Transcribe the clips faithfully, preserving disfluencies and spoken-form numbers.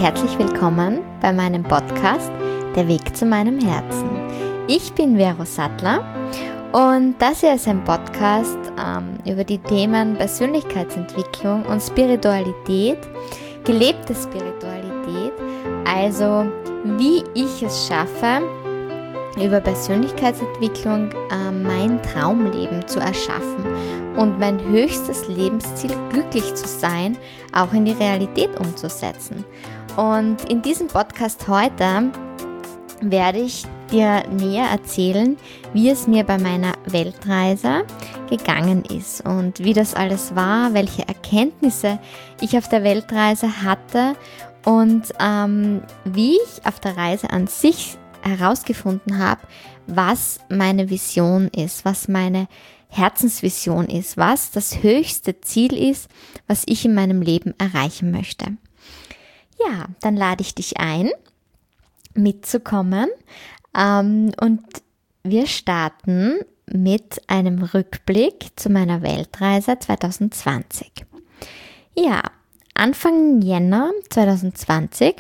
herzlich willkommen bei meinem Podcast Der Weg zu meinem Herzen. Ich bin Vero Sattler und das hier ist ein Podcast ähm, über die Themen Persönlichkeitsentwicklung und Spiritualität, gelebte Spiritualität, also wie ich es schaffe, über Persönlichkeitsentwicklung äh, mein Traumleben zu erschaffen und mein höchstes Lebensziel, glücklich zu sein, auch in die Realität umzusetzen. Und in diesem Podcast heute werde ich dir näher erzählen, wie es mir bei meiner Weltreise gegangen ist und wie das alles war, welche Erkenntnisse ich auf der Weltreise hatte und ähm, wie ich auf der Reise an sich herausgefunden habe, was meine Vision ist, was meine Herzensvision ist, was das höchste Ziel ist, was ich in meinem Leben erreichen möchte. Ja, dann lade ich dich ein, mitzukommen ähm, und wir starten mit einem Rückblick zu meiner Weltreise zwanzig zwanzig. Ja, Anfang Jänner zwanzig zwanzig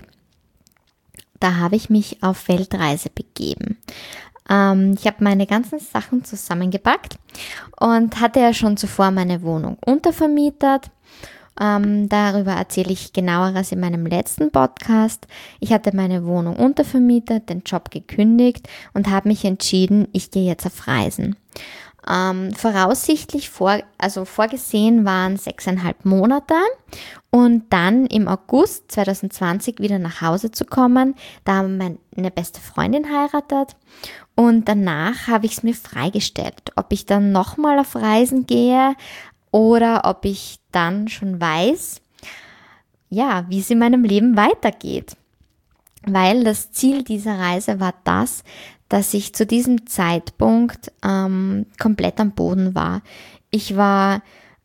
Da habe ich mich auf Weltreise begeben. Ähm, ich habe meine ganzen Sachen zusammengepackt und hatte ja schon zuvor meine Wohnung untervermietet. Ähm, darüber erzähle ich genaueres in meinem letzten Podcast. Ich hatte meine Wohnung untervermietet, den Job gekündigt und habe mich entschieden, ich gehe jetzt auf Reisen. Ähm, voraussichtlich, vor, also vorgesehen waren sechseinhalb Monate und dann im August zwanzig zwanzig wieder nach Hause zu kommen. Da haben meine beste Freundin heiratet und danach habe ich es mir freigestellt, ob ich dann nochmal auf Reisen gehe oder ob ich dann schon weiß, ja, wie es in meinem Leben weitergeht. Weil das Ziel dieser Reise war das, dass ich zu diesem Zeitpunkt ähm, komplett am Boden war. Ich war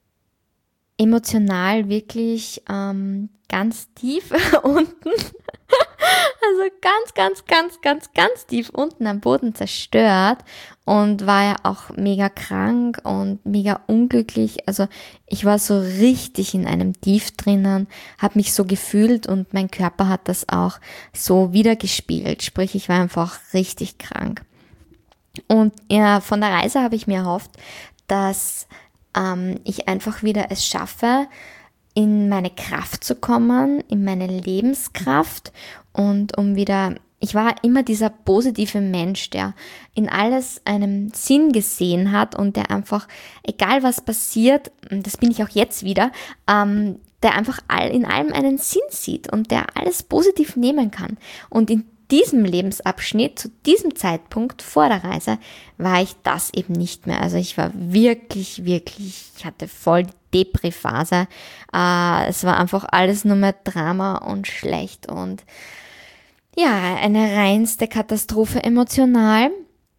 emotional wirklich ähm, ganz tief unten, also ganz, ganz, ganz, ganz, ganz tief unten am Boden zerstört und war ja auch mega krank und mega unglücklich. Also ich war so richtig in einem Tief drinnen, habe mich so gefühlt und mein Körper hat das auch so wiedergespiegelt. Sprich, ich war einfach richtig krank. Und ja, von der Reise habe ich mir erhofft, dass ähm, ich einfach wieder es schaffe, in meine Kraft zu kommen, in meine Lebenskraft und um wieder, ich war immer dieser positive Mensch, der in alles einen Sinn gesehen hat und der einfach, egal was passiert, das bin ich auch jetzt wieder, ähm, der einfach all, in allem einen Sinn sieht und der alles positiv nehmen kann. Und in diesem Lebensabschnitt, zu diesem Zeitpunkt vor der Reise, war ich das eben nicht mehr. Also ich war wirklich, wirklich, ich hatte voll die Depri-Phase. Äh, es war einfach alles nur mehr Drama und schlecht und ja, eine reinste Katastrophe emotional.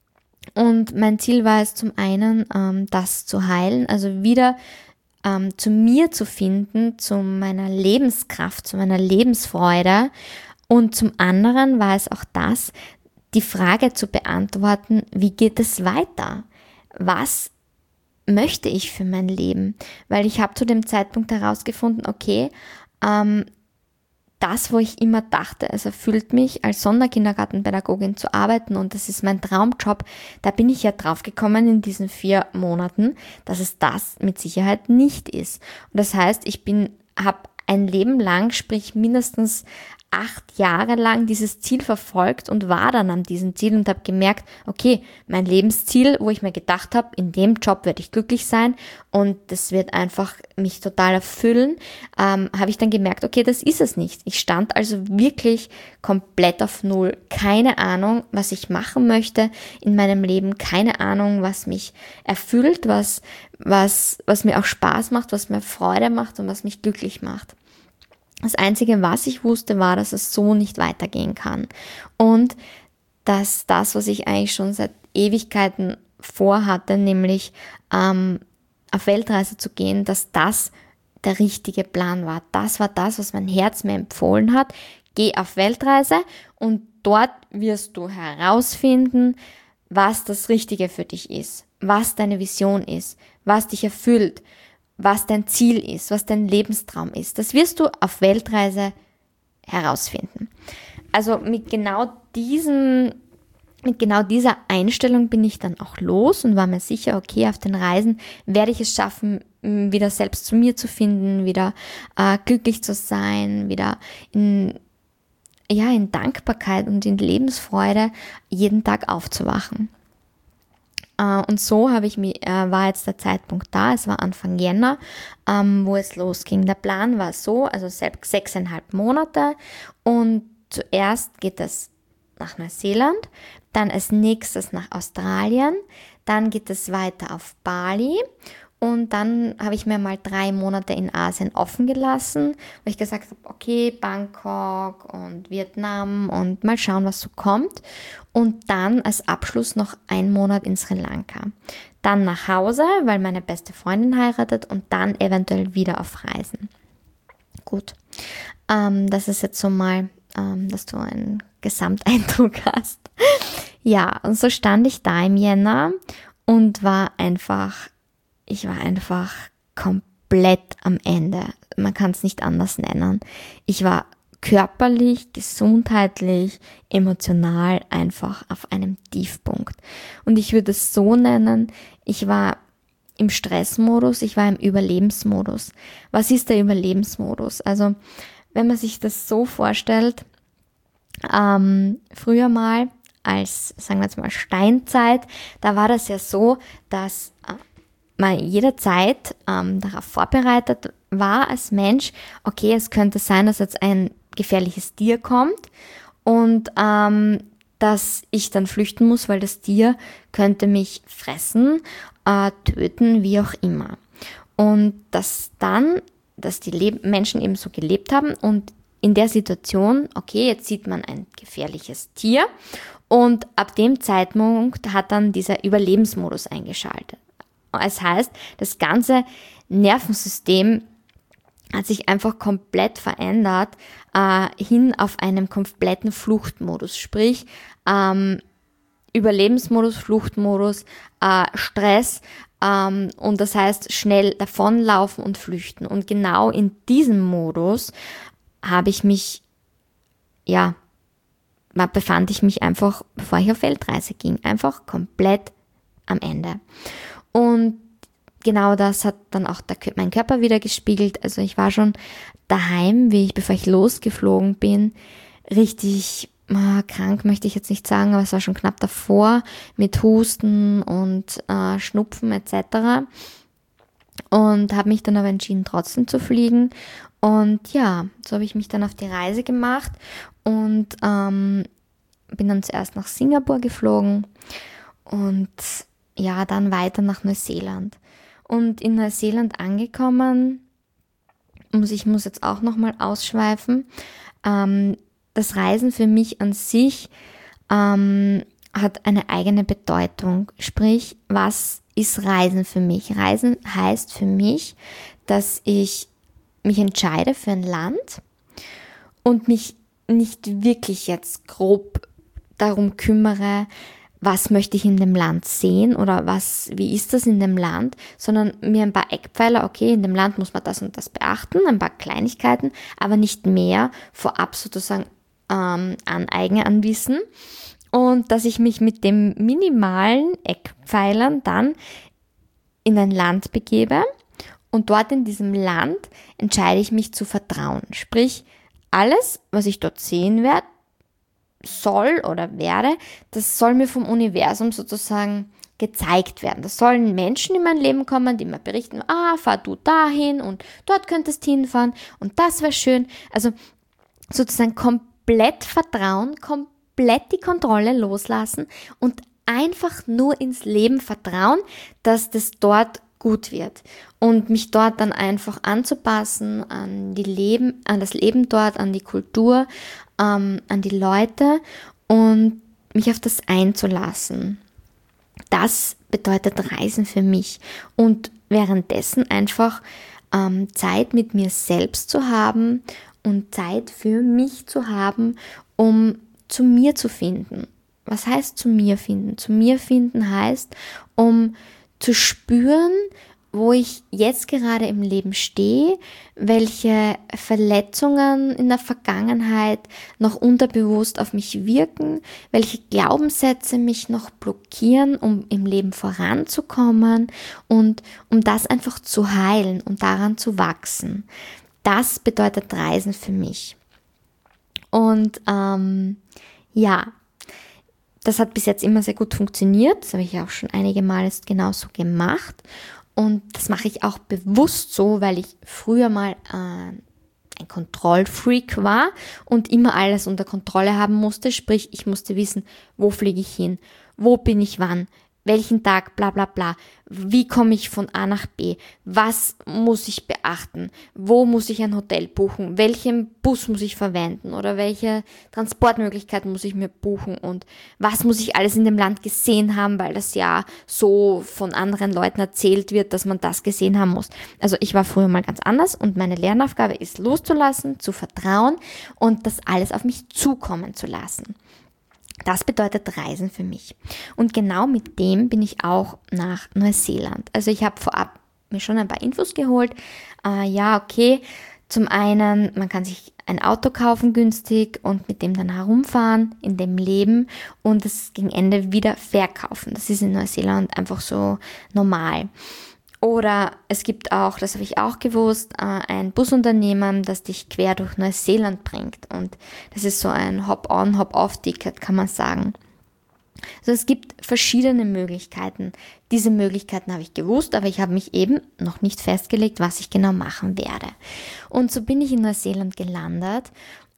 Und mein Ziel war es zum einen, ähm, das zu heilen, also wieder ähm, zu mir zu finden, zu meiner Lebenskraft, zu meiner Lebensfreude. Und zum anderen war es auch das, die Frage zu beantworten, wie geht es weiter? Was möchte ich für mein Leben? Weil ich habe zu dem Zeitpunkt herausgefunden, okay, ähm, das, wo ich immer dachte, es erfüllt mich, als Sonderkindergartenpädagogin zu arbeiten und das ist mein Traumjob, da bin ich ja drauf gekommen in diesen vier Monaten, dass es das mit Sicherheit nicht ist. Und das heißt, ich bin, habe ein Leben lang, sprich mindestens acht Jahre lang dieses Ziel verfolgt und war dann an diesem Ziel und habe gemerkt, okay, mein Lebensziel, wo ich mir gedacht habe, in dem Job werde ich glücklich sein und das wird einfach mich total erfüllen, ähm, habe ich dann gemerkt, okay, das ist es nicht. Ich stand also wirklich komplett auf Null. Keine Ahnung, was ich machen möchte in meinem Leben, keine Ahnung, was mich erfüllt, was, was, was mir auch Spaß macht, was mir Freude macht und was mich glücklich macht. Das Einzige, was ich wusste, war, dass es so nicht weitergehen kann. Und dass das, was ich eigentlich schon seit Ewigkeiten vorhatte, nämlich ähm, auf Weltreise zu gehen, dass das der richtige Plan war. Das war das, was mein Herz mir empfohlen hat. Geh auf Weltreise und dort wirst du herausfinden, was das Richtige für dich ist, was deine Vision ist, was dich erfüllt, was dein Ziel ist, was dein Lebenstraum ist. Das wirst du auf Weltreise herausfinden. Also mit genau diesem, mit genau dieser Einstellung bin ich dann auch los und war mir sicher, okay, auf den Reisen werde ich es schaffen, wieder selbst zu mir zu finden, wieder äh, glücklich zu sein, wieder in, ja, in Dankbarkeit und in Lebensfreude jeden Tag aufzuwachen. Äh, und so habe ich mich, äh, war jetzt der Zeitpunkt da, es war Anfang Jänner, ähm, wo es losging. Der Plan war so, also selbst sechseinhalb Monate und zuerst geht es nach Neuseeland, dann als nächstes nach Australien, dann geht es weiter auf Bali und dann habe ich mir mal drei Monate in Asien offen gelassen, wo ich gesagt habe, okay, Bangkok und Vietnam und mal schauen, was so kommt. Und dann als Abschluss noch ein Monat in Sri Lanka. Dann nach Hause, weil meine beste Freundin heiratet und dann eventuell wieder auf Reisen. Gut, ähm, das ist jetzt so mal, ähm, dass du einen Gesamteindruck hast. Ja, und so stand ich da im Jänner und war einfach, ich war einfach komplett am Ende. Man kann es nicht anders nennen. Ich war körperlich, gesundheitlich, emotional einfach auf einem Tiefpunkt. Und ich würde es so nennen, ich war im Stressmodus, ich war im Überlebensmodus. Was ist der Überlebensmodus? Also, wenn man sich das so vorstellt, ähm, früher mal, als, sagen wir jetzt mal, Steinzeit, da war das ja so, dass äh, man jederzeit ähm, darauf vorbereitet war als Mensch, okay, es könnte sein, dass jetzt ein gefährliches Tier kommt und ähm, dass ich dann flüchten muss, weil das Tier könnte mich fressen, äh, töten, wie auch immer. Und dass dann, dass die Leb- Menschen eben so gelebt haben und in der Situation, okay, jetzt sieht man ein gefährliches Tier und ab dem Zeitpunkt hat dann dieser Überlebensmodus eingeschaltet. Das heißt, das ganze Nervensystem hat sich einfach komplett verändert äh, hin auf einen kompletten Fluchtmodus, sprich ähm, Überlebensmodus, Fluchtmodus, äh, Stress ähm, und das heißt schnell davonlaufen und flüchten. Und genau in diesem Modus habe ich mich, ja, befand ich mich einfach, bevor ich auf Weltreise ging, einfach komplett am Ende. Und genau das hat dann auch der, mein Körper wieder gespiegelt. Also ich war schon daheim, wie ich, bevor ich losgeflogen bin, richtig äh, krank, möchte ich jetzt nicht sagen, aber es war schon knapp davor mit Husten und äh, Schnupfen et cetera. Und habe mich dann aber entschieden, trotzdem zu fliegen. Und ja, so habe ich mich dann auf die Reise gemacht und ähm, bin dann zuerst nach Singapur geflogen und ja, dann weiter nach Neuseeland. Und in Neuseeland angekommen, muss ich muss jetzt auch nochmal ausschweifen, ähm, das Reisen für mich an sich ähm, hat eine eigene Bedeutung. Sprich, was ist Reisen für mich? Reisen heißt für mich, dass ich mich entscheide für ein Land und mich nicht wirklich jetzt grob darum kümmere, was möchte ich in dem Land sehen oder was, wie ist das in dem Land, sondern mir ein paar Eckpfeiler, okay, in dem Land muss man das und das beachten, ein paar Kleinigkeiten, aber nicht mehr vorab sozusagen ähm, aneignen an Wissen und dass ich mich mit den minimalen Eckpfeilern dann in ein Land begebe und dort in diesem Land entscheide ich mich zu vertrauen. Sprich, alles, was ich dort sehen werde, soll oder werde, das soll mir vom Universum sozusagen gezeigt werden. Das sollen Menschen in mein Leben kommen, die mir berichten, ah, fahr du dahin und dort könntest hinfahren und das wäre schön. Also sozusagen komplett vertrauen, komplett die Kontrolle loslassen und einfach nur ins Leben vertrauen, dass das dort gut wird und mich dort dann einfach anzupassen an die Leben, an das Leben dort, an die Kultur, ähm, an die Leute und mich auf das einzulassen. Das bedeutet Reisen für mich und währenddessen einfach ähm, Zeit mit mir selbst zu haben und Zeit für mich zu haben, um zu mir zu finden. Was heißt zu mir finden? Zu mir finden heißt, um zu spüren, wo ich jetzt gerade im Leben stehe, welche Verletzungen in der Vergangenheit noch unterbewusst auf mich wirken, welche Glaubenssätze mich noch blockieren, um im Leben voranzukommen und um das einfach zu heilen und daran zu wachsen. Das bedeutet Reisen für mich. Und ähm, ja, das hat bis jetzt immer sehr gut funktioniert. Das habe ich auch schon einige Male genauso gemacht. Und das mache ich auch bewusst so, weil ich früher mal äh, ein Kontrollfreak war und immer alles unter Kontrolle haben musste. Sprich, ich musste wissen, wo fliege ich hin, wo bin ich wann, welchen Tag, bla bla bla. Wie komme ich von A nach B? Was muss ich beachten? Wo muss ich ein Hotel buchen? Welchen Bus muss ich verwenden? Oder welche Transportmöglichkeiten muss ich mir buchen? Und was muss ich alles in dem Land gesehen haben, weil das ja so von anderen Leuten erzählt wird, dass man das gesehen haben muss. Also ich war früher mal ganz anders und meine Lernaufgabe ist loszulassen, zu vertrauen und das alles auf mich zukommen zu lassen. Das bedeutet Reisen für mich. Und genau mit dem bin ich auch nach Neuseeland. Also ich habe vorab mir schon ein paar Infos geholt. Äh, ja, okay, zum einen, man kann sich ein Auto kaufen günstig und mit dem dann herumfahren, in dem leben und es gegen Ende wieder verkaufen. Das ist in Neuseeland einfach so normal. Oder es gibt auch, das habe ich auch gewusst, ein Busunternehmen, das dich quer durch Neuseeland bringt. Und das ist so ein Hop-on, Hop-off-Ticket, kann man sagen. Also es gibt verschiedene Möglichkeiten. Diese Möglichkeiten habe ich gewusst, aber ich habe mich eben noch nicht festgelegt, was ich genau machen werde. Und so bin ich in Neuseeland gelandet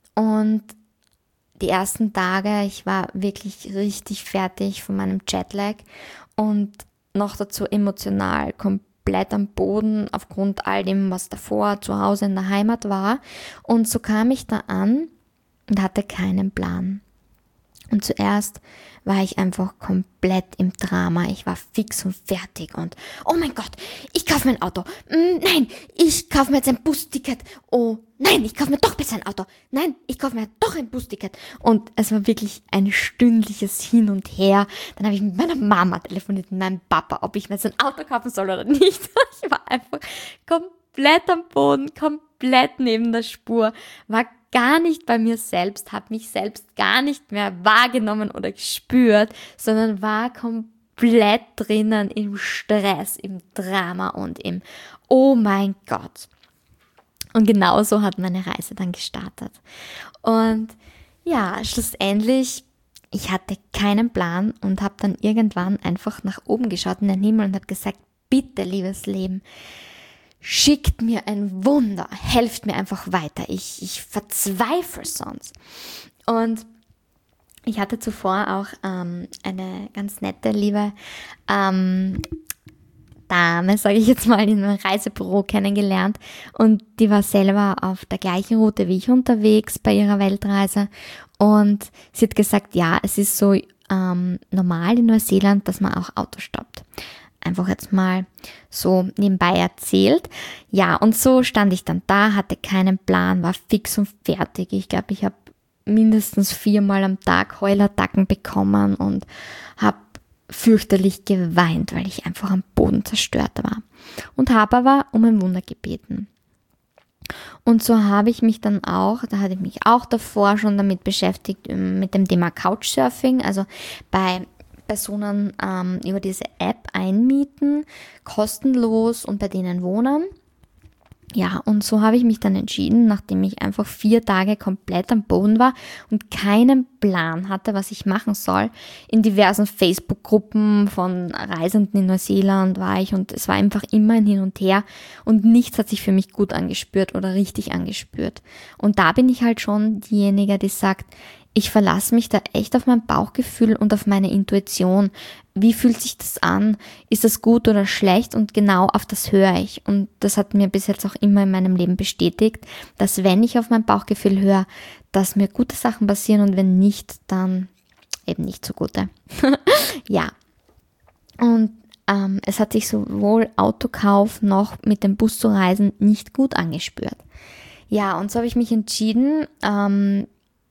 und die ersten Tage, ich war wirklich richtig fertig von meinem Jetlag und noch dazu emotional komplett am Boden aufgrund all dem, was davor zu Hause in der Heimat war. Und so kam ich da an und hatte keinen Plan. Und zuerst war ich einfach komplett im Drama. Ich war fix und fertig und oh mein Gott, ich kaufe mir ein Auto. Nein, ich kaufe mir jetzt ein Busticket. Oh nein, ich kaufe mir doch besser ein Auto. Nein, ich kaufe mir doch ein Busticket. Und es war wirklich ein stündliches Hin und Her. Dann habe ich mit meiner Mama telefoniert, mit meinem Papa, ob ich mir jetzt ein Auto kaufen soll oder nicht. Ich war einfach komplett am Boden, komplett neben der Spur, war gar nicht bei mir selbst, habe mich selbst gar nicht mehr wahrgenommen oder gespürt, sondern war komplett drinnen im Stress, im Drama und im Oh mein Gott. Und genauso hat meine Reise dann gestartet. Und ja, schlussendlich, ich hatte keinen Plan und habe dann irgendwann einfach nach oben geschaut in den Himmel und habe gesagt, bitte, liebes Leben, schickt mir ein Wunder, helft mir einfach weiter. Ich, ich verzweifle sonst. Und ich hatte zuvor auch ähm, eine ganz nette, liebe ähm, Dame, sage ich jetzt mal, in einem Reisebüro kennengelernt. Und die war selber auf der gleichen Route wie ich unterwegs bei ihrer Weltreise. Und sie hat gesagt, ja, es ist so ähm, normal in Neuseeland, dass man auch Auto stoppt. Einfach jetzt mal so nebenbei erzählt. Ja, und so stand ich dann da, hatte keinen Plan, war fix und fertig. Ich glaube, ich habe mindestens viermal am Tag Heulattacken bekommen und habe fürchterlich geweint, weil ich einfach am Boden zerstört war. Und habe aber um ein Wunder gebeten. Und so habe ich mich dann auch, da hatte ich mich auch davor schon damit beschäftigt, mit dem Thema Couchsurfing, also bei Personen ähm, über diese App einmieten, kostenlos und bei denen wohnen. Ja, und so habe ich mich dann entschieden, nachdem ich einfach vier Tage komplett am Boden war und keinen Plan hatte, was ich machen soll. In diversen Facebook-Gruppen von Reisenden in Neuseeland war ich und es war einfach immer ein Hin und Her und nichts hat sich für mich gut angespürt oder richtig angespürt. Und da bin ich halt schon diejenige, die sagt, ich verlasse mich da echt auf mein Bauchgefühl und auf meine Intuition. Wie fühlt sich das an? Ist das gut oder schlecht? Und genau auf das höre ich. Und das hat mir bis jetzt auch immer in meinem Leben bestätigt, dass wenn ich auf mein Bauchgefühl höre, dass mir gute Sachen passieren und wenn nicht, dann eben nicht so gute. Ja. Und ähm, es hat sich sowohl Autokauf noch mit dem Bus zu reisen nicht gut angespürt. Ja, und so habe ich mich entschieden, ähm,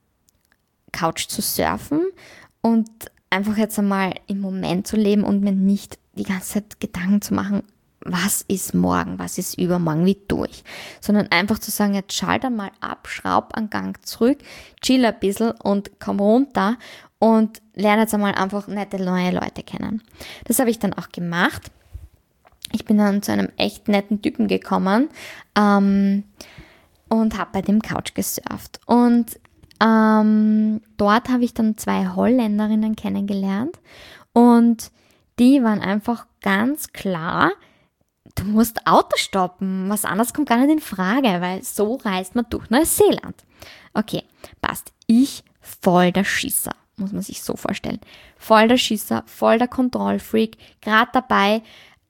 Couch zu surfen und einfach jetzt einmal im Moment zu leben und mir nicht die ganze Zeit Gedanken zu machen, was ist morgen, was ist übermorgen, wie tue ich, sondern einfach zu sagen, jetzt schalte mal ab, schraub einen Gang zurück, chill ein bisschen und komm runter und lerne jetzt einmal einfach nette neue Leute kennen. Das habe ich dann auch gemacht. Ich bin dann zu einem echt netten Typen gekommen ähm, und habe bei dem Couch gesurft. Und ähm, dort habe ich dann zwei Holländerinnen kennengelernt und die waren einfach ganz klar, du musst Auto stoppen, was anderes kommt gar nicht in Frage, weil so reist man durch Neuseeland. Okay, passt. Ich voll der Schisser, muss man sich so vorstellen. Voll der Schisser, voll der Kontrollfreak, gerade dabei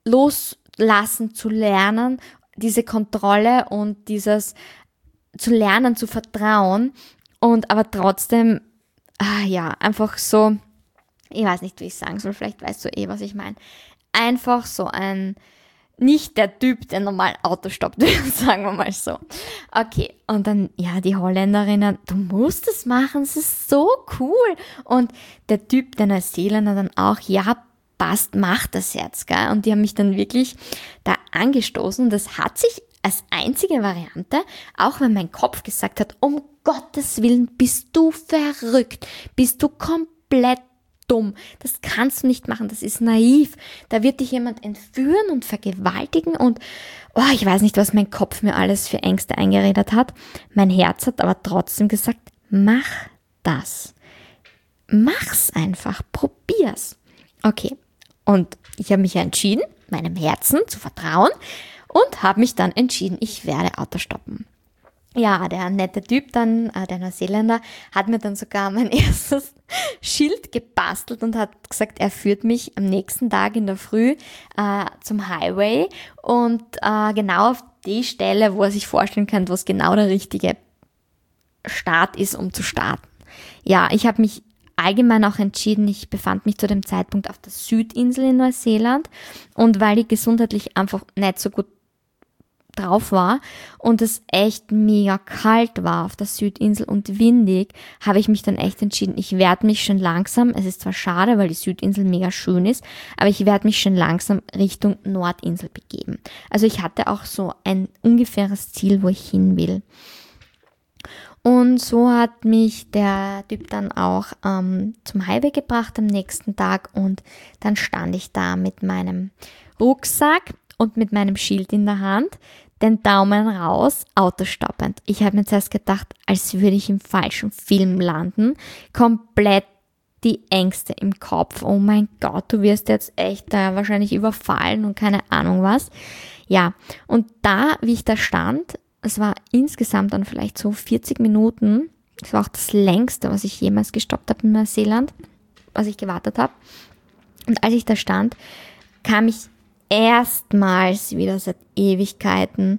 loslassen zu lernen, diese Kontrolle und dieses zu lernen, zu vertrauen und aber trotzdem, ah ja, einfach so, ich weiß nicht, wie ich sagen soll, vielleicht weißt du eh, was ich meine. Einfach so ein, nicht der Typ, der normal Auto stoppt, sagen wir mal so. Okay, und dann, ja, die Holländerinnen, du musst es machen, es ist so cool. Und der Typ, der Neuseeländer dann auch, ja, passt, mach das jetzt, gell? Und die haben mich dann wirklich da angestoßen. Und das hat sich als einzige Variante, auch wenn mein Kopf gesagt hat, um Gottes Willen, bist du verrückt, bist du komplett dumm, das kannst du nicht machen, das ist naiv, da wird dich jemand entführen und vergewaltigen und oh, ich weiß nicht, was mein Kopf mir alles für Ängste eingeredet hat. Mein Herz hat aber trotzdem gesagt, mach das. Mach's einfach, probier's. Okay, und ich habe mich ja entschieden, meinem Herzen zu vertrauen und habe mich dann entschieden, ich werde Auto stoppen. Ja, der nette Typ dann, äh, der Neuseeländer, hat mir dann sogar mein erstes Schild gebastelt und hat gesagt, er führt mich am nächsten Tag in der Früh äh, zum Highway und äh, genau auf die Stelle, wo er sich vorstellen kann, wo es genau der richtige Start ist, um zu starten. Ja, ich habe mich allgemein auch entschieden, ich befand mich zu dem Zeitpunkt auf der Südinsel in Neuseeland und weil ich gesundheitlich einfach nicht so gut drauf war und es echt mega kalt war auf der Südinsel und windig, habe ich mich dann echt entschieden, ich werde mich schon langsam, es ist zwar schade, weil die Südinsel mega schön ist, aber ich werde mich schon langsam Richtung Nordinsel begeben. Also ich hatte auch so ein ungefähres Ziel, wo ich hin will. Und so hat mich der Typ dann auch ähm, zum Highway gebracht am nächsten Tag und dann stand ich da mit meinem Rucksack und mit meinem Schild in der Hand, den Daumen raus, Auto stoppend. Ich habe mir zuerst gedacht, als würde ich im falschen Film landen, komplett die Ängste im Kopf. Oh mein Gott, du wirst jetzt echt äh, wahrscheinlich überfallen und keine Ahnung was. Ja, und da, wie ich da stand, es war insgesamt dann vielleicht so vierzig Minuten, das war auch das längste, was ich jemals gestoppt habe in Neuseeland, was ich gewartet habe. Und als ich da stand, kam ich erstmals wieder seit Ewigkeiten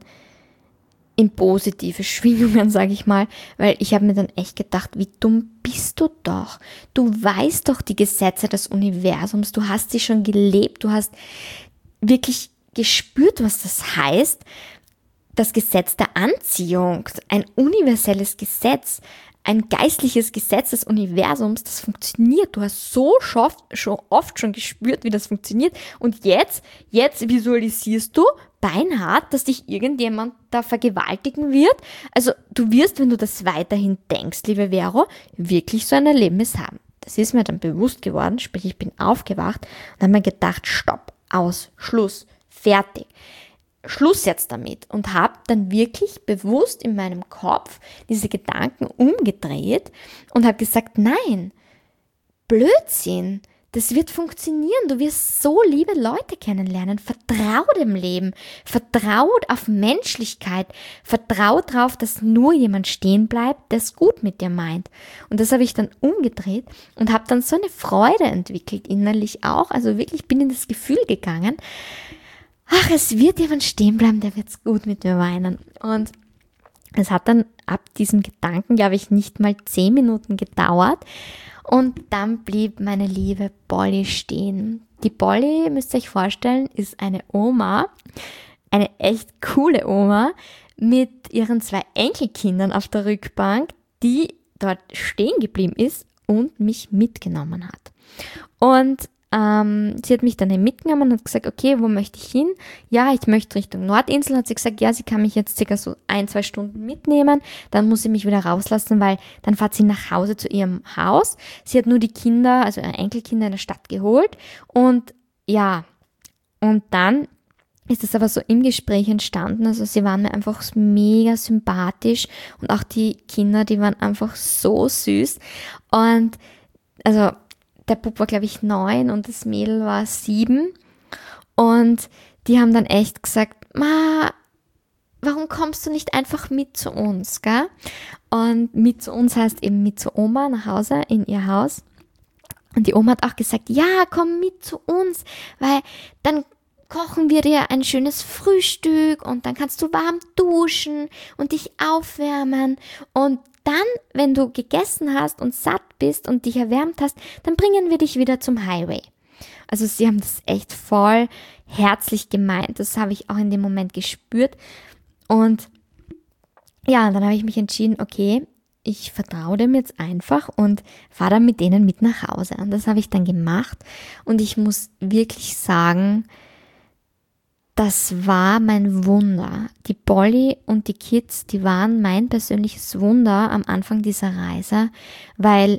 in positive Schwingungen, sage ich mal, weil ich habe mir dann echt gedacht, wie dumm bist du doch? Du weißt doch die Gesetze des Universums, du hast sie schon gelebt, du hast wirklich gespürt, was das heißt. Das Gesetz der Anziehung, ein universelles Gesetz, ein geistliches Gesetz des Universums, das funktioniert. Du hast so oft schon, oft schon gespürt, wie das funktioniert. Und jetzt, jetzt visualisierst du beinhart, dass dich irgendjemand da vergewaltigen wird. Also du wirst, wenn du das weiterhin denkst, liebe Vero, wirklich so ein Erlebnis haben. Das ist mir dann bewusst geworden, sprich ich bin aufgewacht und habe mir gedacht, stopp, aus, Schluss, fertig. Schluss jetzt damit und habe dann wirklich bewusst in meinem Kopf diese Gedanken umgedreht und habe gesagt, nein, Blödsinn, das wird funktionieren, du wirst so liebe Leute kennenlernen, vertrau dem Leben, vertrau auf Menschlichkeit, vertrau darauf, dass nur jemand stehen bleibt, der es gut mit dir meint. Und das habe ich dann umgedreht und habe dann so eine Freude entwickelt, innerlich auch, also wirklich bin in das Gefühl gegangen, ach, es wird jemand stehen bleiben, der wird's gut mit mir meinen. Und es hat dann ab diesem Gedanken, glaube ich, nicht mal zehn Minuten gedauert. Und dann blieb meine liebe Polly stehen. Die Polly, müsst ihr euch vorstellen, ist eine Oma, eine echt coole Oma, mit ihren zwei Enkelkindern auf der Rückbank, die dort stehen geblieben ist und mich mitgenommen hat. Und ähm, sie hat mich dann mitgenommen und hat gesagt, okay, wo möchte ich hin? Ja, ich möchte Richtung Nordinsel. Hat sie gesagt, ja, sie kann mich jetzt circa so ein, zwei Stunden mitnehmen. Dann muss sie mich wieder rauslassen, weil dann fährt sie nach Hause zu ihrem Haus. Sie hat nur die Kinder, also ihre Enkelkinder in der Stadt geholt. Und ja, und dann ist es aber so im Gespräch entstanden, also sie waren mir einfach mega sympathisch und auch die Kinder, die waren einfach so süß und also der Bub war glaube ich neun und das Mädel war sieben und die haben dann echt gesagt, Ma, warum kommst du nicht einfach mit zu uns, gell? Und mit zu uns heißt eben mit zu Oma nach Hause in ihr Haus und die Oma hat auch gesagt, ja, komm mit zu uns, weil dann kochen wir dir ein schönes Frühstück und dann kannst du warm duschen und dich aufwärmen und dann, wenn du gegessen hast und satt bist und dich erwärmt hast, dann bringen wir dich wieder zum Highway. Also sie haben das echt voll herzlich gemeint, das habe ich auch in dem Moment gespürt und ja, dann habe ich mich entschieden, okay, ich vertraue dem jetzt einfach und fahre dann mit denen mit nach Hause und das habe ich dann gemacht und ich muss wirklich sagen, das war mein Wunder. Die Polly und die Kids, die waren mein persönliches Wunder am Anfang dieser Reise, weil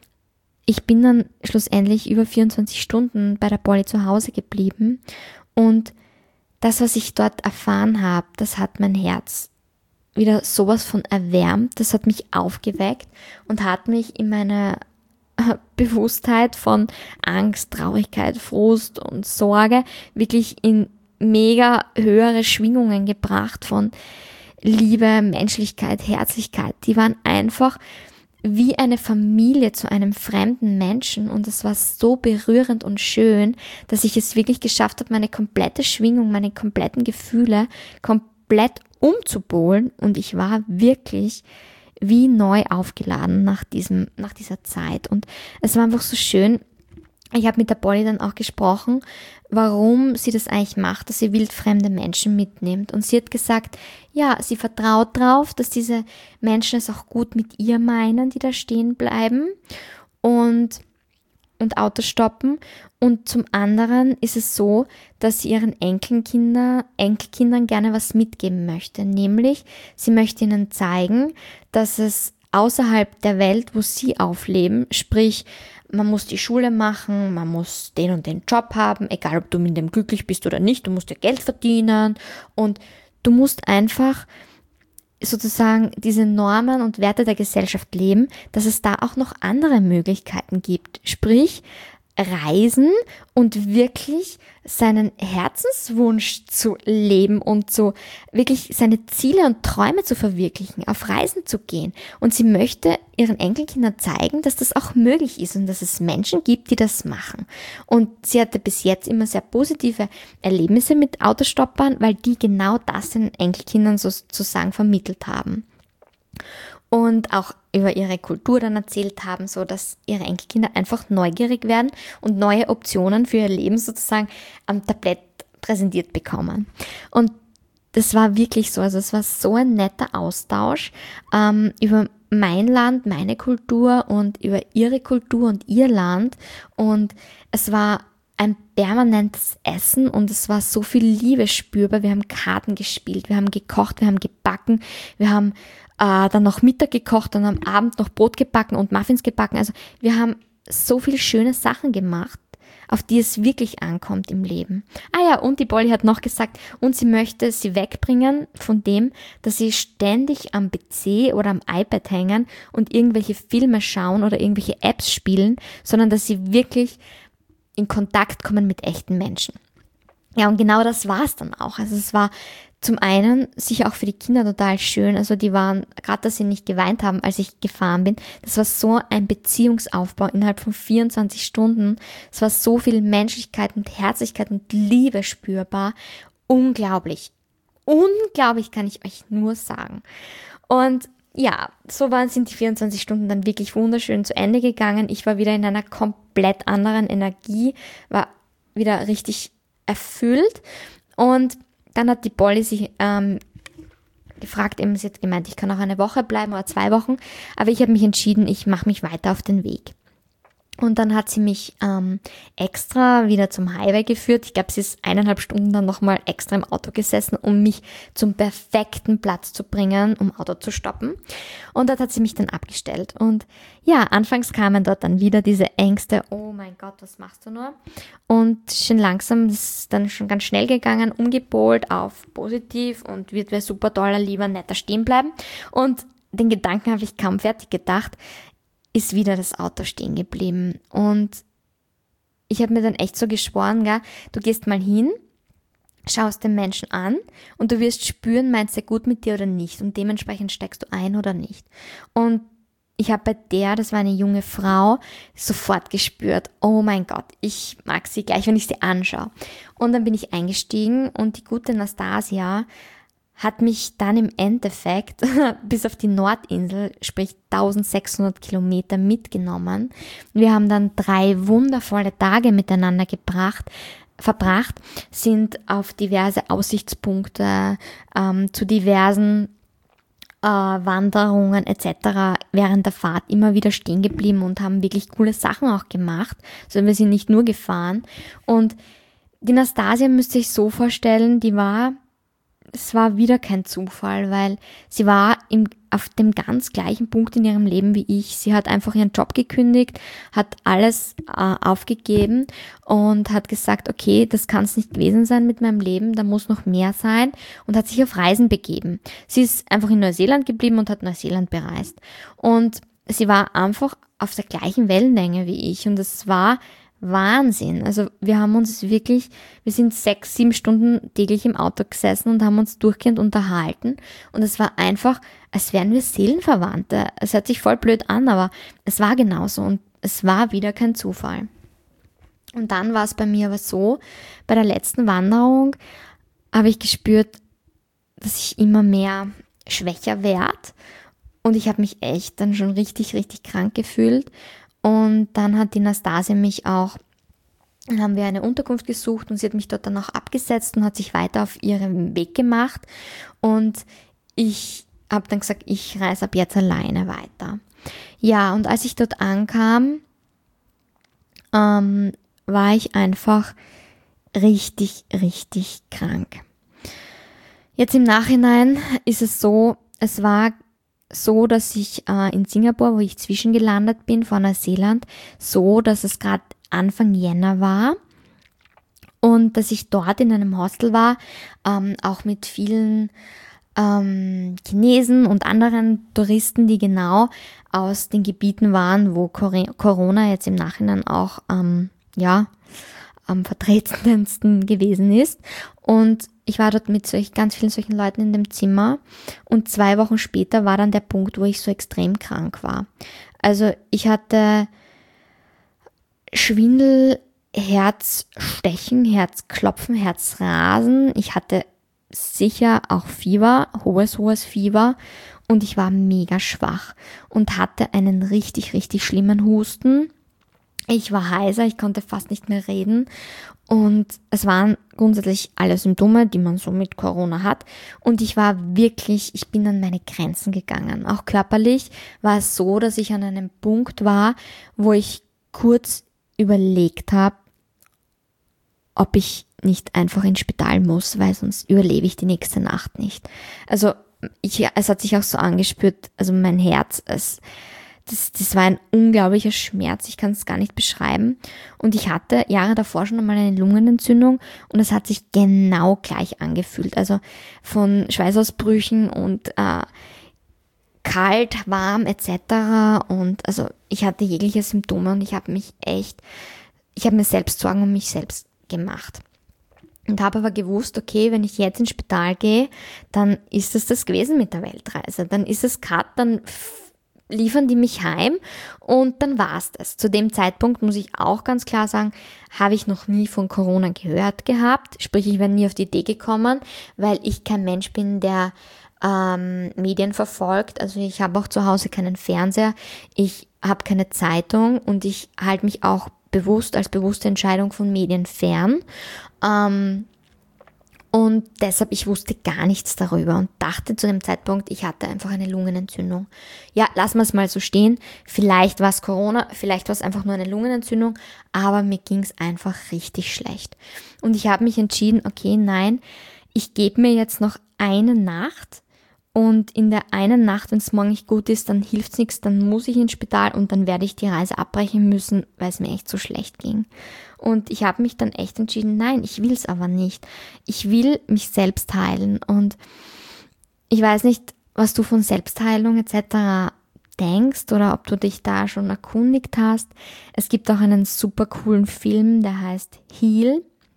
ich bin dann schlussendlich über vierundzwanzig Stunden bei der Polly zu Hause geblieben und das, was ich dort erfahren habe, das hat mein Herz wieder sowas von erwärmt, das hat mich aufgeweckt und hat mich in meiner Bewusstheit von Angst, Traurigkeit, Frust und Sorge wirklich in mega höhere Schwingungen gebracht von Liebe, Menschlichkeit, Herzlichkeit. Die waren einfach wie eine Familie zu einem fremden Menschen und es war so berührend und schön, dass ich es wirklich geschafft habe, meine komplette Schwingung, meine kompletten Gefühle komplett umzupolen und ich war wirklich wie neu aufgeladen nach diesem, nach dieser Zeit und es war einfach so schön. Ich habe mit der Polly dann auch gesprochen, warum sie das eigentlich macht, dass sie wildfremde Menschen mitnimmt. Und sie hat gesagt, ja, sie vertraut drauf, dass diese Menschen es auch gut mit ihr meinen, die da stehen bleiben und, und Autos stoppen. Und zum anderen ist es so, dass sie ihren Enkelkinder, Enkelkindern gerne was mitgeben möchte. Nämlich, sie möchte ihnen zeigen, dass es außerhalb der Welt, wo sie aufleben, sprich, man muss die Schule machen, man muss den und den Job haben, egal ob du mit dem glücklich bist oder nicht, du musst ja Geld verdienen und du musst einfach sozusagen diese Normen und Werte der Gesellschaft leben, dass es da auch noch andere Möglichkeiten gibt, sprich reisen und wirklich seinen Herzenswunsch zu leben und so wirklich seine Ziele und Träume zu verwirklichen, auf Reisen zu gehen. Und sie möchte ihren Enkelkindern zeigen, dass das auch möglich ist und dass es Menschen gibt, die das machen. Und sie hatte bis jetzt immer sehr positive Erlebnisse mit Autostoppern, weil die genau das den Enkelkindern sozusagen vermittelt haben. Und auch über ihre Kultur dann erzählt haben, so dass ihre Enkelkinder einfach neugierig werden und neue Optionen für ihr Leben sozusagen am Tablett präsentiert bekommen. Und das war wirklich so, also es war so ein netter Austausch ähm, über mein Land, meine Kultur und über ihre Kultur und ihr Land und es war ein permanentes Essen und es war so viel Liebe spürbar. Wir haben Karten gespielt, wir haben gekocht, wir haben gebacken, wir haben äh, dann noch Mittag gekocht und am Abend noch Brot gebacken und Muffins gebacken. Also wir haben so viele schöne Sachen gemacht, auf die es wirklich ankommt im Leben. Ah ja, und die Polly hat noch gesagt, und sie möchte sie wegbringen von dem, dass sie ständig am P C oder am iPad hängen und irgendwelche Filme schauen oder irgendwelche Apps spielen, sondern dass sie wirklich in Kontakt kommen mit echten Menschen. Ja, und genau das war es dann auch. Also es war zum einen sicher auch für die Kinder total schön. Also die waren, gerade dass sie nicht geweint haben, als ich gefahren bin, das war so ein Beziehungsaufbau innerhalb von vierundzwanzig Stunden. Es war so viel Menschlichkeit und Herzlichkeit und Liebe spürbar. Unglaublich. Unglaublich kann ich euch nur sagen. Und ja, so waren, sind die vierundzwanzig Stunden dann wirklich wunderschön zu Ende gegangen. Ich war wieder in einer komplett anderen Energie, war wieder richtig erfüllt. Und dann hat die Polly sich ähm, gefragt, eben, sie hat gemeint, ich kann auch eine Woche bleiben oder zwei Wochen. Aber ich habe mich entschieden, ich mache mich weiter auf den Weg. Und dann hat sie mich ähm, extra wieder zum Highway geführt. Ich glaube, sie ist eineinhalb Stunden dann nochmal extra im Auto gesessen, um mich zum perfekten Platz zu bringen, um Auto zu stoppen. Und dort hat sie mich dann abgestellt. Und ja, anfangs kamen dort dann wieder diese Ängste, oh mein Gott, was machst du nur? Und schön langsam ist es dann schon ganz schnell gegangen, umgepolt auf positiv und wird wer super toller, lieber, netter stehen bleiben. Und den Gedanken habe ich kaum fertig gedacht, ist wieder das Auto stehen geblieben. Und ich habe mir dann echt so geschworen, gell, du gehst mal hin, schaust den Menschen an und du wirst spüren, meinst er gut mit dir oder nicht. Und dementsprechend steigst du ein oder nicht. Und ich habe bei der, das war eine junge Frau, sofort gespürt, oh mein Gott, ich mag sie gleich, wenn ich sie anschaue. Und dann bin ich eingestiegen und die gute Nastasia hat mich dann im Endeffekt bis auf die Nordinsel, sprich eintausendsechshundert Kilometer mitgenommen. Wir haben dann drei wundervolle Tage miteinander gebracht, verbracht, sind auf diverse Aussichtspunkte, ähm, zu diversen äh, Wanderungen et cetera während der Fahrt immer wieder stehen geblieben und haben wirklich coole Sachen auch gemacht. Also wir sind nicht nur gefahren. Und die Nastasia müsst ihr euch so vorstellen, die war Es war wieder kein Zufall, weil sie war im, auf dem ganz gleichen Punkt in ihrem Leben wie ich. Sie hat einfach ihren Job gekündigt, hat alles äh, aufgegeben und hat gesagt, okay, das kann es nicht gewesen sein mit meinem Leben, da muss noch mehr sein, und hat sich auf Reisen begeben. Sie ist einfach in Neuseeland geblieben und hat Neuseeland bereist. Und sie war einfach auf der gleichen Wellenlänge wie ich, und es war Wahnsinn. Also wir haben uns wirklich, wir sind sechs, sieben Stunden täglich im Auto gesessen und haben uns durchgehend unterhalten. Und es war einfach, als wären wir Seelenverwandte. Es hört sich voll blöd an, aber es war genauso und es war wieder kein Zufall. Und dann war es bei mir aber so, bei der letzten Wanderung habe ich gespürt, dass ich immer mehr schwächer werde. Und ich habe mich echt dann schon richtig, richtig krank gefühlt. Und dann hat die Nastasia mich auch, dann haben wir eine Unterkunft gesucht und sie hat mich dort dann auch abgesetzt und hat sich weiter auf ihren Weg gemacht. Und ich habe dann gesagt, ich reise ab jetzt alleine weiter. Ja, und als ich dort ankam, ähm, war ich einfach richtig, richtig krank. Jetzt im Nachhinein ist es so, es war so, dass ich äh, in Singapur, wo ich zwischengelandet bin, vor Neuseeland, so, dass es gerade Anfang Jänner war und dass ich dort in einem Hostel war, ähm, auch mit vielen ähm, Chinesen und anderen Touristen, die genau aus den Gebieten waren, wo Corona jetzt im Nachhinein auch ähm, ja, am vertretensten gewesen ist. Und ich war dort mit solch, ganz vielen solchen Leuten in dem Zimmer und zwei Wochen später war dann der Punkt, wo ich so extrem krank war. Also ich hatte Schwindel, Herzstechen, Herzklopfen, Herzrasen. Ich hatte sicher auch Fieber, hohes, hohes Fieber, und ich war mega schwach und hatte einen richtig, richtig schlimmen Husten. Ich war heiser, ich konnte fast nicht mehr reden, und es waren grundsätzlich alle Symptome, die man so mit Corona hat, und ich war wirklich, ich bin an meine Grenzen gegangen. Auch körperlich war es so, dass ich an einem Punkt war, wo ich kurz überlegt habe, ob ich nicht einfach ins Spital muss, weil sonst überlebe ich die nächste Nacht nicht. Also ich, es hat sich auch so angespürt, also mein Herz, es Das, das war ein unglaublicher Schmerz, ich kann es gar nicht beschreiben. Und ich hatte Jahre davor schon einmal eine Lungenentzündung und es hat sich genau gleich angefühlt. Also von Schweißausbrüchen und äh, kalt, warm et cetera. Und also ich hatte jegliche Symptome und ich habe mich echt, ich habe mir selbst Sorgen um mich selbst gemacht. Und habe aber gewusst, okay, wenn ich jetzt ins Spital gehe, dann ist es das gewesen mit der Weltreise. Dann ist es gerade, dann liefern die mich heim und dann war's das. Zu dem Zeitpunkt, muss ich auch ganz klar sagen, habe ich noch nie von Corona gehört gehabt. Sprich, ich wäre nie auf die Idee gekommen, weil ich kein Mensch bin, der ähm, Medien verfolgt. Also ich habe auch zu Hause keinen Fernseher, ich habe keine Zeitung und ich halte mich auch bewusst als bewusste Entscheidung von Medien fern. Ähm, Und deshalb, ich wusste gar nichts darüber und dachte zu dem Zeitpunkt, ich hatte einfach eine Lungenentzündung. Ja, lassen wir es mal so stehen. Vielleicht war es Corona, vielleicht war es einfach nur eine Lungenentzündung, aber mir ging es einfach richtig schlecht. Und ich habe mich entschieden, okay, nein, ich gebe mir jetzt noch eine Nacht und in der einen Nacht, wenn es morgen nicht gut ist, dann hilft es nichts, dann muss ich ins Spital und dann werde ich die Reise abbrechen müssen, weil es mir echt so schlecht ging. Und ich habe mich dann echt entschieden, nein, ich will es aber nicht. Ich will mich selbst heilen. Und ich weiß nicht, was du von Selbstheilung et cetera denkst oder ob du dich da schon erkundigt hast. Es gibt auch einen super coolen Film, der heißt Heal.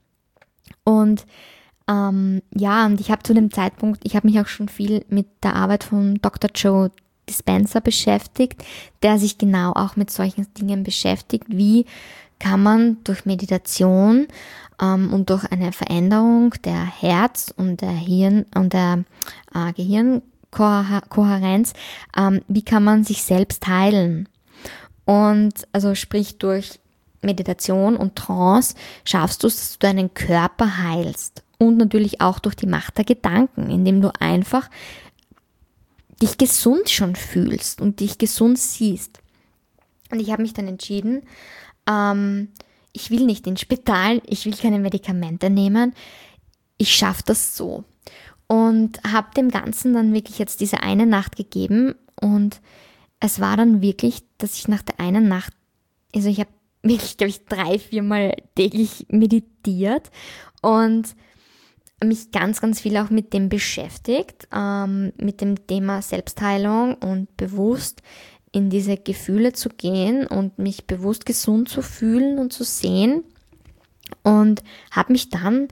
Und ähm, ja, und ich habe zu dem Zeitpunkt, ich habe mich auch schon viel mit der Arbeit von Doktor Joe Dispenza beschäftigt, der sich genau auch mit solchen Dingen beschäftigt, wie kann man durch Meditation ähm, und durch eine Veränderung der Herz- und der Hirn- und der äh, Gehirnkohärenz, ähm, wie kann man sich selbst heilen? Und also sprich durch Meditation und Trance schaffst du es, dass du deinen Körper heilst und natürlich auch durch die Macht der Gedanken, indem du einfach dich gesund schon fühlst und dich gesund siehst. Und ich habe mich dann entschieden, ähm, ich will nicht ins Spital, ich will keine Medikamente nehmen, ich schaffe das so. Und habe dem Ganzen dann wirklich jetzt diese eine Nacht gegeben und es war dann wirklich, dass ich nach der einen Nacht, also ich habe wirklich, glaube ich, drei, viermal täglich meditiert und mich ganz, ganz viel auch mit dem beschäftigt, ähm, mit dem Thema Selbstheilung und bewusst in diese Gefühle zu gehen und mich bewusst gesund zu fühlen und zu sehen und habe mich dann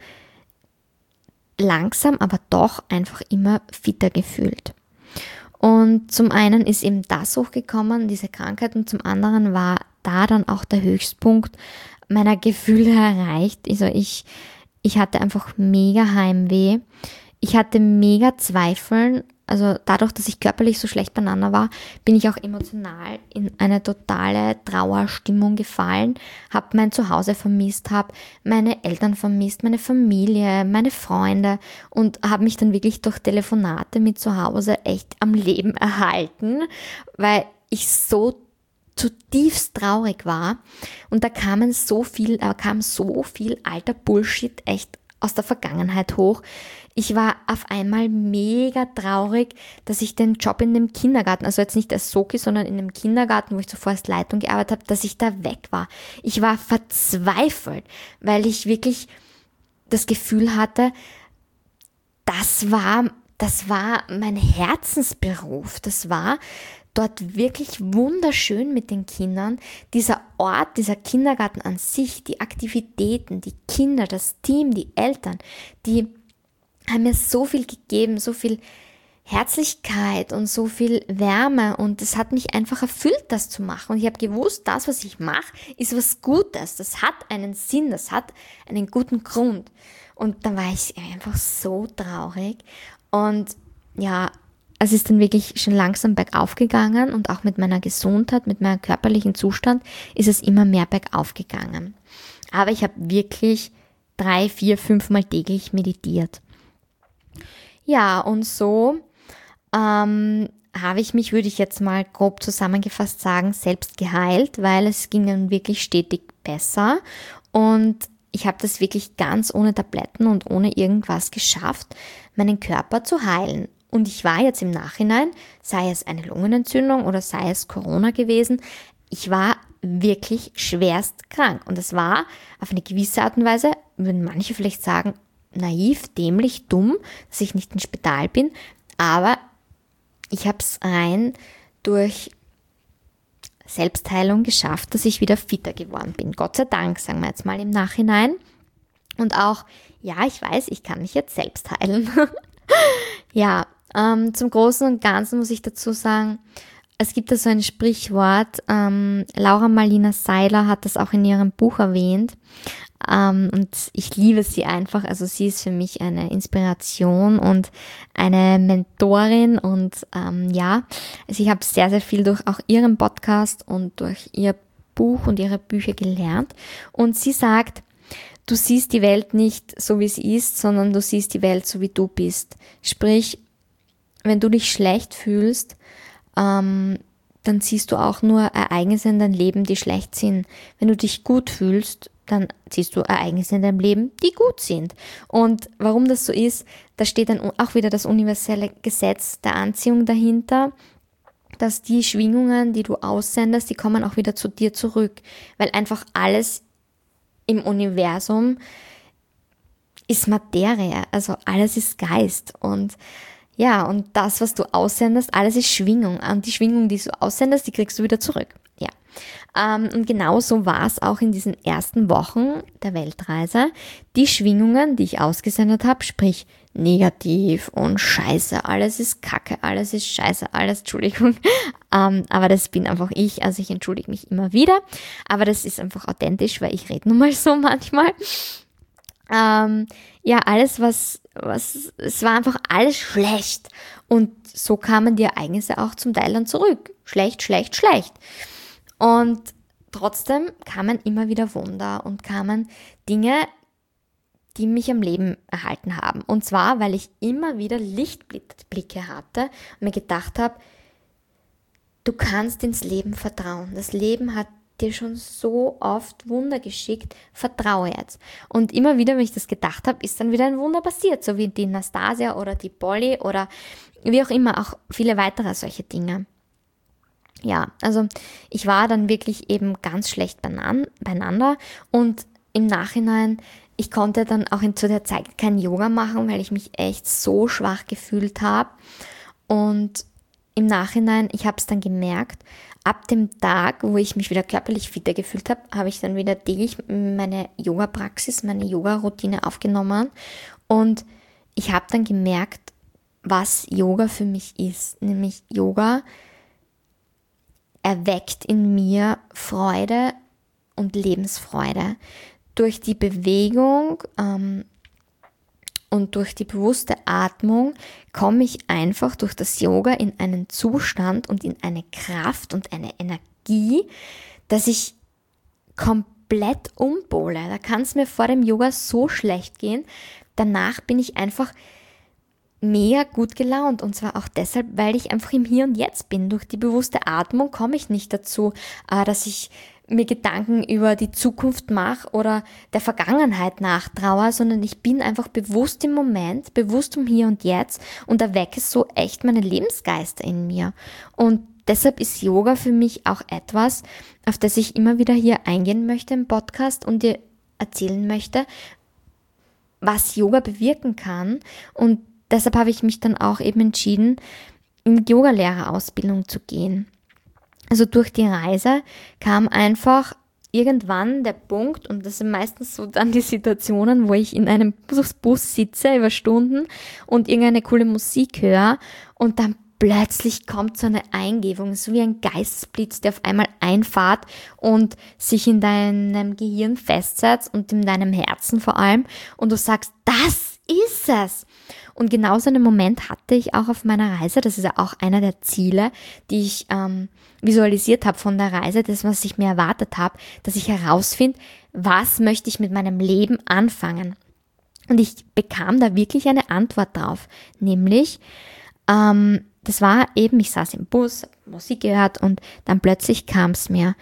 langsam, aber doch einfach immer fitter gefühlt. Und zum einen ist eben das hochgekommen, diese Krankheit, und zum anderen war da dann auch der Höchstpunkt meiner Gefühle erreicht. Also ich, ich hatte einfach mega Heimweh. Ich hatte mega Zweifeln. Also dadurch, dass ich körperlich so schlecht beieinander war, bin ich auch emotional in eine totale Trauerstimmung gefallen, habe mein Zuhause vermisst, habe meine Eltern vermisst, meine Familie, meine Freunde und habe mich dann wirklich durch Telefonate mit zu Hause echt am Leben erhalten, weil ich so zutiefst traurig war und da kamen so viel, da kam so viel alter Bullshit echt aus der Vergangenheit hoch. Ich war auf einmal mega traurig, dass ich den Job in dem Kindergarten, also jetzt nicht als Soki, sondern in dem Kindergarten, wo ich zuvor als Leitung gearbeitet habe, dass ich da weg war. Ich war verzweifelt, weil ich wirklich das Gefühl hatte, das war, das war mein Herzensberuf. Das war dort wirklich wunderschön mit den Kindern. Dieser Ort, dieser Kindergarten an sich, die Aktivitäten, die Kinder, das Team, die Eltern, die haben mir so viel gegeben, so viel Herzlichkeit und so viel Wärme und es hat mich einfach erfüllt, das zu machen. Und ich habe gewusst, das, was ich mache, ist was Gutes. Das hat einen Sinn, das hat einen guten Grund. Und dann war ich einfach so traurig und ja, es ist dann wirklich schon langsam bergauf gegangen und auch mit meiner Gesundheit, mit meinem körperlichen Zustand ist es immer mehr bergauf gegangen. Aber ich habe wirklich drei, vier, fünf Mal täglich meditiert. Ja, und so ähm, habe ich mich, würde ich jetzt mal grob zusammengefasst sagen, selbst geheilt, weil es ging dann wirklich stetig besser und ich habe das wirklich ganz ohne Tabletten und ohne irgendwas geschafft, meinen Körper zu heilen. Und ich war jetzt im Nachhinein, sei es eine Lungenentzündung oder sei es Corona gewesen, ich war wirklich schwerst krank. Und es war auf eine gewisse Art und Weise, würden manche vielleicht sagen, naiv, dämlich, dumm, dass ich nicht ins Spital bin. Aber ich habe es rein durch Selbstheilung geschafft, dass ich wieder fitter geworden bin. Gott sei Dank, sagen wir jetzt mal im Nachhinein. Und auch, ja, ich weiß, ich kann mich jetzt selbst heilen. Ja, ähm, zum Großen und Ganzen muss ich dazu sagen, es gibt da so ein Sprichwort, ähm, Laura Marlina Seiler hat das auch in ihrem Buch erwähnt, ähm, und ich liebe sie einfach, also sie ist für mich eine Inspiration und eine Mentorin und ähm, ja, also ich habe sehr, sehr viel durch auch ihren Podcast und durch ihr Buch und ihre Bücher gelernt und sie sagt, du siehst die Welt nicht so, wie sie ist, sondern du siehst die Welt so, wie du bist. Sprich, wenn du dich schlecht fühlst, ähm, dann siehst du auch nur Ereignisse in deinem Leben, die schlecht sind. Wenn du dich gut fühlst, dann siehst du Ereignisse in deinem Leben, die gut sind. Und warum das so ist, da steht dann auch wieder das universelle Gesetz der Anziehung dahinter, dass die Schwingungen, die du aussendest, die kommen auch wieder zu dir zurück, weil einfach alles im Universum ist Materie, also alles ist Geist und ja, und das, was du aussendest, alles ist Schwingung. Und die Schwingung, die du aussendest, die kriegst du wieder zurück. Ja. Ähm, und genauso war es auch in diesen ersten Wochen der Weltreise. Die Schwingungen, die ich ausgesendet habe, sprich negativ und scheiße, alles ist Kacke, alles ist scheiße, alles, Entschuldigung. Ähm, aber das bin einfach ich, also ich entschuldige mich immer wieder. Aber das ist einfach authentisch, weil ich rede nun mal so manchmal. Ähm, ja, alles, was, was, es war einfach alles schlecht. Und so kamen die Ereignisse auch zum Teil dann zurück. Schlecht, schlecht, schlecht. Und trotzdem kamen immer wieder Wunder und kamen Dinge, die mich am Leben erhalten haben. Und zwar, weil ich immer wieder Lichtblicke hatte und mir gedacht habe, du kannst ins Leben vertrauen. Das Leben hat dir schon so oft Wunder geschickt, vertraue jetzt. Und immer wieder, wenn ich das gedacht habe, ist dann wieder ein Wunder passiert, so wie die Nastasia oder die Polly oder wie auch immer, auch viele weitere solche Dinge. Ja, also ich war dann wirklich eben ganz schlecht beieinander und im Nachhinein, ich konnte dann auch in, zu der Zeit kein Yoga machen, weil ich mich echt so schwach gefühlt habe. Und im Nachhinein, ich habe es dann gemerkt, ab dem Tag, wo ich mich wieder körperlich fitter gefühlt habe, habe ich dann wieder täglich meine Yoga-Praxis, meine Yoga-Routine aufgenommen und ich habe dann gemerkt, was Yoga für mich ist. Nämlich Yoga erweckt in mir Freude und Lebensfreude. Durch die Bewegung ähm, und durch die bewusste Atmung komme ich einfach durch das Yoga in einen Zustand und in eine Kraft und eine Energie, dass ich komplett umpole. Da kann es mir vor dem Yoga so schlecht gehen. Danach bin ich einfach mega gut gelaunt und zwar auch deshalb, weil ich einfach im Hier und Jetzt bin. Durch die bewusste Atmung komme ich nicht dazu, dass ich mir Gedanken über die Zukunft mache oder der Vergangenheit nachtraue, sondern ich bin einfach bewusst im Moment, bewusst im Hier und Jetzt und erwecke so echt meine Lebensgeister in mir. Und deshalb ist Yoga für mich auch etwas, auf das ich immer wieder hier eingehen möchte im Podcast und dir erzählen möchte, was Yoga bewirken kann. Und deshalb habe ich mich dann auch eben entschieden, in die Yogalehrerausbildung zu gehen. Also durch die Reise kam einfach irgendwann der Punkt, und das sind meistens so dann die Situationen, wo ich in einem Bus sitze über Stunden und irgendeine coole Musik höre und dann plötzlich kommt so eine Eingebung, so wie ein Geistesblitz, der auf einmal einfahrt und sich in deinem Gehirn festsetzt und in deinem Herzen vor allem und du sagst, das ist es. Und genau so einen Moment hatte ich auch auf meiner Reise. Das ist ja auch einer der Ziele, die ich ähm, visualisiert habe von der Reise, das, was ich mir erwartet habe, dass ich herausfinde, was möchte ich mit meinem Leben anfangen. Und ich bekam da wirklich eine Antwort drauf, nämlich, ähm, das war eben, ich saß im Bus, habe Musik gehört und dann plötzlich kam es mir,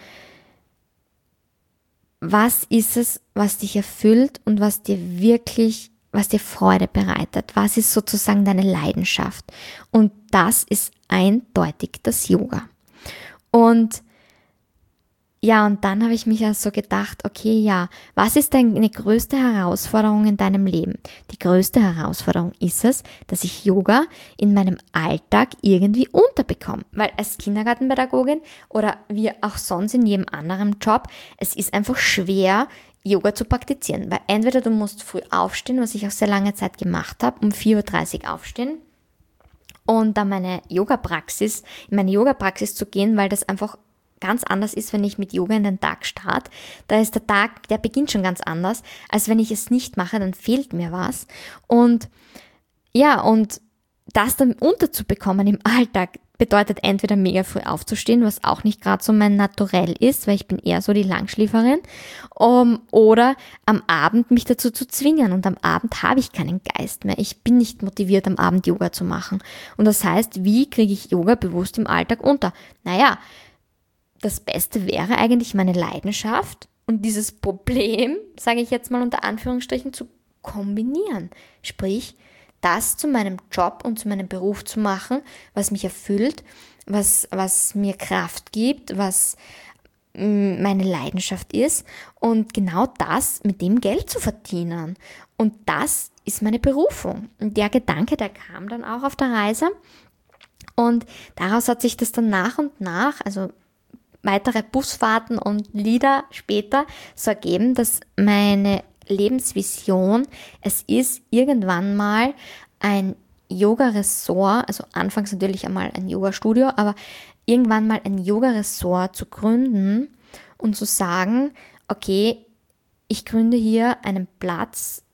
was ist es, was dich erfüllt und was dir wirklich was dir Freude bereitet, was ist sozusagen deine Leidenschaft. Und das ist eindeutig das Yoga. Und ja, und dann habe ich mich also gedacht, okay, ja, was ist deine größte Herausforderung in deinem Leben? Die größte Herausforderung ist es, dass ich Yoga in meinem Alltag irgendwie unterbekomme. Weil als Kindergartenpädagogin oder wie auch sonst in jedem anderen Job, es ist einfach schwer, Yoga zu praktizieren, weil entweder du musst früh aufstehen, was ich auch sehr lange Zeit gemacht habe, um vier Uhr dreißig aufstehen und dann meine Yoga-Praxis, in meine Yoga-Praxis zu gehen, weil das einfach ganz anders ist, wenn ich mit Yoga in den Tag starte. Da ist der Tag, der beginnt schon ganz anders, als wenn ich es nicht mache, dann fehlt mir was. Und ja, und das dann unterzubekommen im Alltag bedeutet entweder mega früh aufzustehen, was auch nicht gerade so mein Naturell ist, weil ich bin eher so die Langschläferin, um, oder am Abend mich dazu zu zwingen. Und am Abend habe ich keinen Geist mehr. Ich bin nicht motiviert, am Abend Yoga zu machen. Und das heißt, wie kriege ich Yoga bewusst im Alltag unter? Naja, das Beste wäre eigentlich meine Leidenschaft und dieses Problem, sage ich jetzt mal unter Anführungsstrichen, zu kombinieren. Sprich, das zu meinem Job und zu meinem Beruf zu machen, was mich erfüllt, was, was mir Kraft gibt, was mh, meine Leidenschaft ist und genau das mit dem Geld zu verdienen. Und das ist meine Berufung. Und der Gedanke, der kam dann auch auf der Reise und daraus hat sich das dann nach und nach, also weitere Busfahrten und Lieder später, so ergeben, dass meine Lebensvision, es ist irgendwann mal ein Yoga-Ressort, also anfangs natürlich einmal ein Yoga-Studio, aber irgendwann mal ein Yoga-Ressort zu gründen und zu sagen, okay, ich gründe hier einen Platz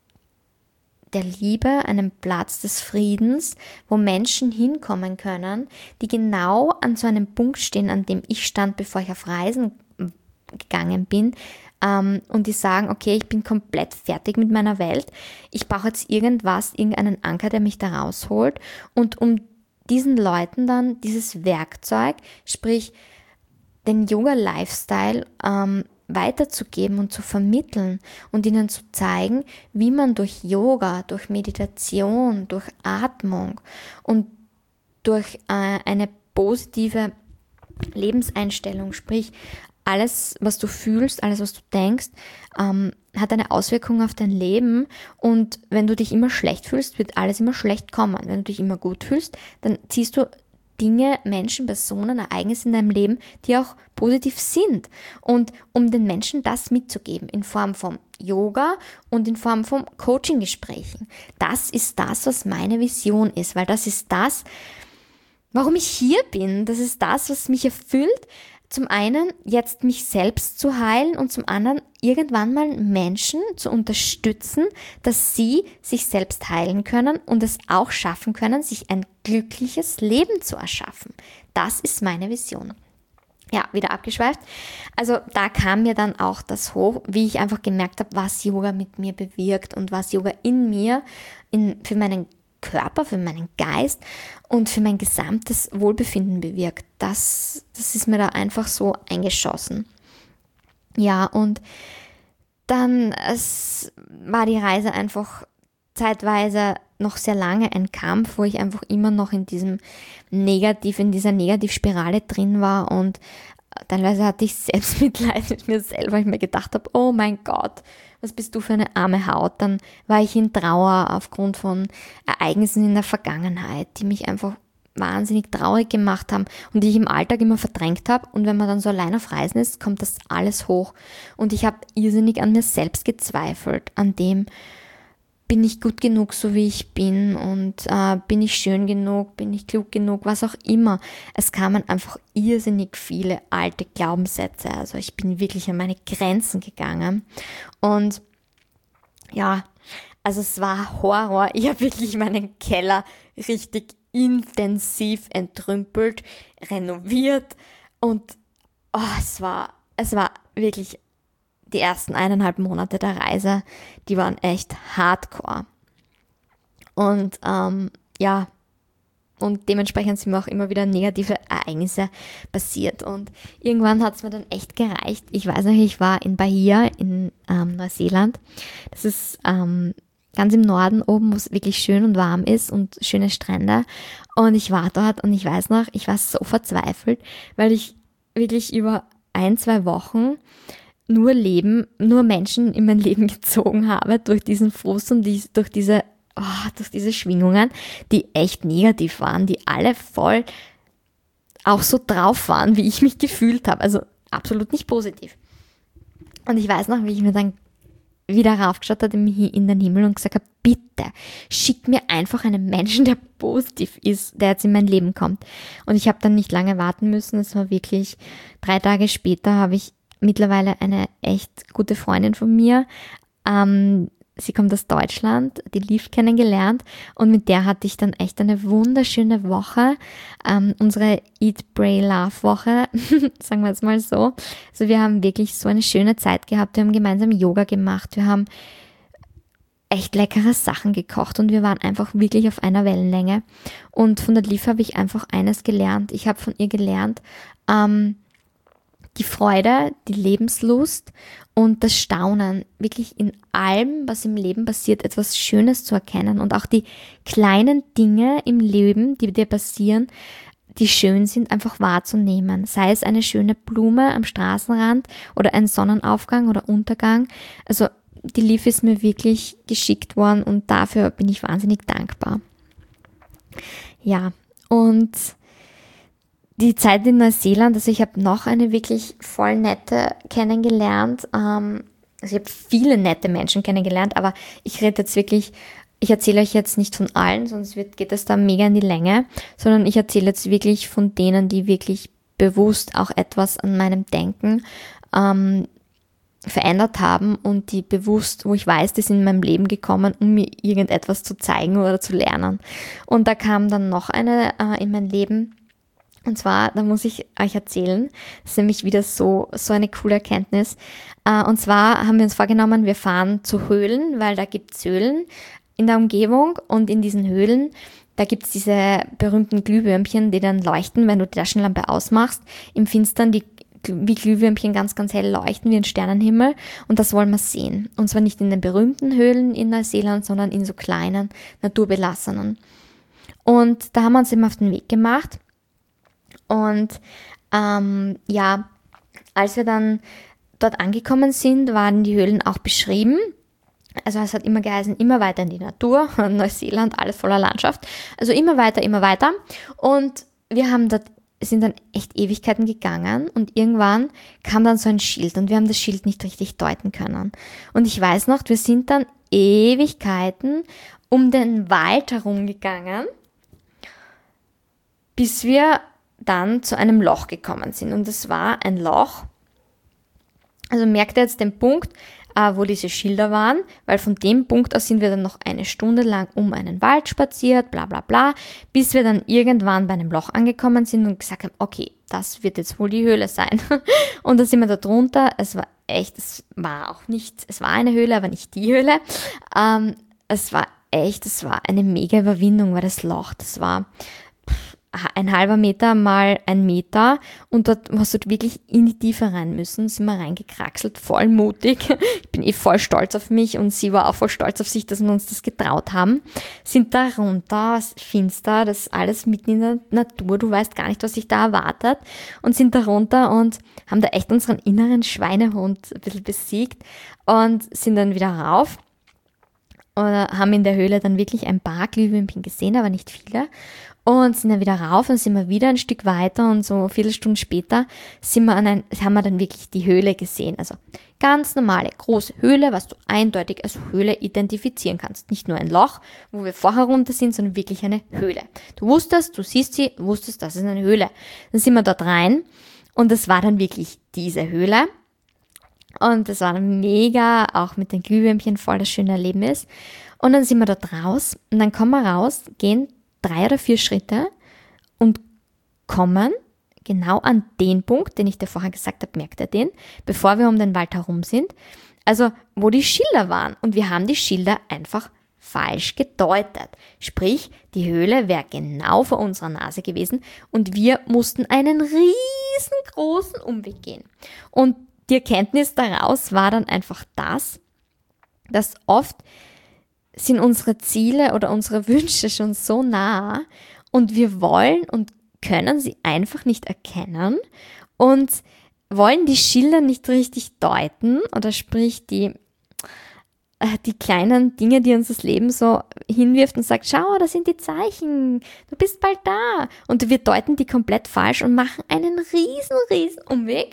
der Liebe, einen Platz des Friedens, wo Menschen hinkommen können, die genau an so einem Punkt stehen, an dem ich stand, bevor ich auf Reisen gegangen bin, ähm, und die sagen, okay, ich bin komplett fertig mit meiner Welt, ich brauche jetzt irgendwas, irgendeinen Anker, der mich da rausholt, und um diesen Leuten dann dieses Werkzeug, sprich den Yoga-Lifestyle ähm, weiterzugeben und zu vermitteln und ihnen zu zeigen, wie man durch Yoga, durch Meditation, durch Atmung und durch äh, eine positive Lebenseinstellung, sprich alles, was du fühlst, alles, was du denkst, ähm, hat eine Auswirkung auf dein Leben, und wenn du dich immer schlecht fühlst, wird alles immer schlecht kommen. Wenn du dich immer gut fühlst, dann ziehst du Dinge, Menschen, Personen, Ereignisse in deinem Leben, die auch positiv sind. Und um den Menschen das mitzugeben, in Form von Yoga und in Form von Coaching-Gesprächen. Das ist das, was meine Vision ist, weil das ist das, warum ich hier bin. Das ist das, was mich erfüllt. Zum einen jetzt mich selbst zu heilen und zum anderen irgendwann mal Menschen zu unterstützen, dass sie sich selbst heilen können und es auch schaffen können, sich ein glückliches Leben zu erschaffen. Das ist meine Vision. Ja, wieder abgeschweift. Also da kam mir dann auch das hoch, wie ich einfach gemerkt habe, was Yoga mit mir bewirkt und was Yoga in mir, in, für meinen Körper, für meinen Geist und für mein gesamtes Wohlbefinden bewirkt. Das, das ist mir da einfach so eingeschossen. Ja, und dann es war die Reise einfach zeitweise noch sehr lange ein Kampf, wo ich einfach immer noch in diesem Negativ, in dieser Negativspirale drin war, und teilweise hatte ich Selbstmitleid mit mir selber, weil ich mir gedacht habe, oh mein Gott, was bist du für eine arme Haut? Dann war ich in Trauer aufgrund von Ereignissen in der Vergangenheit, die mich einfach wahnsinnig traurig gemacht haben und die ich im Alltag immer verdrängt habe. Und wenn man dann so allein auf Reisen ist, kommt das alles hoch. Und ich habe irrsinnig an mir selbst gezweifelt, an dem, bin ich gut genug, so wie ich bin, und äh, bin ich schön genug, bin ich klug genug, was auch immer. Es kamen einfach irrsinnig viele alte Glaubenssätze. Also ich bin wirklich an meine Grenzen gegangen. Und ja, also es war Horror. Ich habe wirklich meinen Keller richtig intensiv entrümpelt, renoviert, und oh, es war, es war wirklich die ersten eineinhalb Monate der Reise, die waren echt hardcore. Und ähm, ja, und dementsprechend sind mir auch immer wieder negative Ereignisse passiert. Und irgendwann hat es mir dann echt gereicht. Ich weiß noch, ich war in Bahia in ähm, Neuseeland. Das ist ähm, ganz im Norden oben, wo es wirklich schön und warm ist und schöne Strände. Und ich war dort und ich weiß noch, ich war so verzweifelt, weil ich wirklich über ein, zwei Wochen nur Leben, nur Menschen in mein Leben gezogen habe durch diesen Frust und die, durch diese, oh, durch diese Schwingungen, die echt negativ waren, die alle voll auch so drauf waren, wie ich mich gefühlt habe. Also absolut nicht positiv. Und ich weiß noch, wie ich mir dann wieder raufgeschaut habe in den Himmel und gesagt habe, bitte, schick mir einfach einen Menschen, der positiv ist, der jetzt in mein Leben kommt. Und ich habe dann nicht lange warten müssen. Es war wirklich, drei Tage später habe ich mittlerweile eine echt gute Freundin von mir. Ähm, sie kommt aus Deutschland, die Liv kennengelernt und mit der hatte ich dann echt eine wunderschöne Woche, ähm, unsere Eat, Pray, Love Woche, sagen wir jetzt mal so. Also wir haben wirklich so eine schöne Zeit gehabt, wir haben gemeinsam Yoga gemacht, wir haben echt leckere Sachen gekocht und wir waren einfach wirklich auf einer Wellenlänge. Und von der Liv habe ich einfach eines gelernt. Ich habe von ihr gelernt, ähm, die Freude, die Lebenslust und das Staunen, wirklich in allem, was im Leben passiert, etwas Schönes zu erkennen und auch die kleinen Dinge im Leben, die dir passieren, die schön sind, einfach wahrzunehmen. Sei es eine schöne Blume am Straßenrand oder ein Sonnenaufgang oder Untergang. Also die Liv ist mir wirklich geschickt worden und dafür bin ich wahnsinnig dankbar. Ja, und die Zeit in Neuseeland, also ich habe noch eine wirklich voll nette kennengelernt. Ähm, also ich habe viele nette Menschen kennengelernt, aber ich rede jetzt wirklich, ich erzähle euch jetzt nicht von allen, sonst wird, geht es da mega in die Länge, sondern ich erzähle jetzt wirklich von denen, die wirklich bewusst auch etwas an meinem Denken ähm, verändert haben und die bewusst, wo ich weiß, die sind in meinem Leben gekommen, um mir irgendetwas zu zeigen oder zu lernen. Und da kam dann noch eine äh, in mein Leben, und zwar, da muss ich euch erzählen, das ist nämlich wieder so, so eine coole Erkenntnis. Äh, und zwar haben wir uns vorgenommen, wir fahren zu Höhlen, weil da gibt es Höhlen in der Umgebung und in diesen Höhlen, da gibt es diese berühmten Glühwürmchen, die dann leuchten, wenn du die Taschenlampe ausmachst, im Finstern, die wie Glühwürmchen ganz, ganz hell leuchten, wie ein Sternenhimmel. Und das wollen wir sehen. Und zwar nicht in den berühmten Höhlen in Neuseeland, sondern in so kleinen, naturbelassenen. Und da haben wir uns eben auf den Weg gemacht. Und ähm, ja, als wir dann dort angekommen sind, waren die Höhlen auch beschrieben. Also es hat immer geheißen, immer weiter in die Natur, Neuseeland, alles voller Landschaft. Also immer weiter, immer weiter. Und wir haben dort sind dann echt Ewigkeiten gegangen und irgendwann kam dann so ein Schild und wir haben das Schild nicht richtig deuten können. Und ich weiß noch, wir sind dann Ewigkeiten um den Wald herumgegangen, bis wir dann zu einem Loch gekommen sind. Und es war ein Loch, also merkt ihr jetzt den Punkt, äh, wo diese Schilder waren, weil von dem Punkt aus sind wir dann noch eine Stunde lang um einen Wald spaziert, bla bla bla, bis wir dann irgendwann bei einem Loch angekommen sind und gesagt haben, okay, das wird jetzt wohl die Höhle sein. Und dann sind wir da drunter, es war echt, es war auch nicht, es war eine Höhle, aber nicht die Höhle. Ähm, es war echt, es war eine mega Überwindung, weil das Loch, das war ein halber Meter mal ein Meter und dort hast du wirklich in die Tiefe rein müssen, sind wir reingekraxelt, voll mutig. Ich bin eh voll stolz auf mich und sie war auch voll stolz auf sich, dass wir uns das getraut haben. Sind da runter, finster, das ist alles mitten in der Natur, du weißt gar nicht, was sich da erwartet und sind da runter und haben da echt unseren inneren Schweinehund ein bisschen besiegt und sind dann wieder rauf. Oder haben in der Höhle dann wirklich ein paar Glühwürmchen gesehen, aber nicht viele. Und sind dann wieder rauf und sind wir wieder ein Stück weiter und so eine Viertelstunde später sind wir an ein, haben wir dann wirklich die Höhle gesehen. Also ganz normale, große Höhle, was du eindeutig als Höhle identifizieren kannst. Nicht nur ein Loch, wo wir vorher runter sind, sondern wirklich eine Höhle. Du wusstest, du siehst sie, du wusstest, das ist eine Höhle. Dann sind wir dort rein und es war dann wirklich diese Höhle. Und das war dann mega, auch mit den Glühwürmchen, voll das schöne Erlebnis. Und dann sind wir dort raus und dann kommen wir raus, gehen drei oder vier Schritte und kommen genau an den Punkt, den ich dir vorher gesagt habe, merkt ihr den, bevor wir um den Wald herum sind, also wo die Schilder waren. Und wir haben die Schilder einfach falsch gedeutet. Sprich, die Höhle wäre genau vor unserer Nase gewesen und wir mussten einen riesengroßen Umweg gehen. Und die Erkenntnis daraus war dann einfach das, dass oft sind unsere Ziele oder unsere Wünsche schon so nah und wir wollen und können sie einfach nicht erkennen und wollen die Schilder nicht richtig deuten oder sprich die, die kleinen Dinge, die uns das Leben so hinwirft und sagt, schau, das sind die Zeichen, du bist bald da. Und wir deuten die komplett falsch und machen einen riesen, riesen Umweg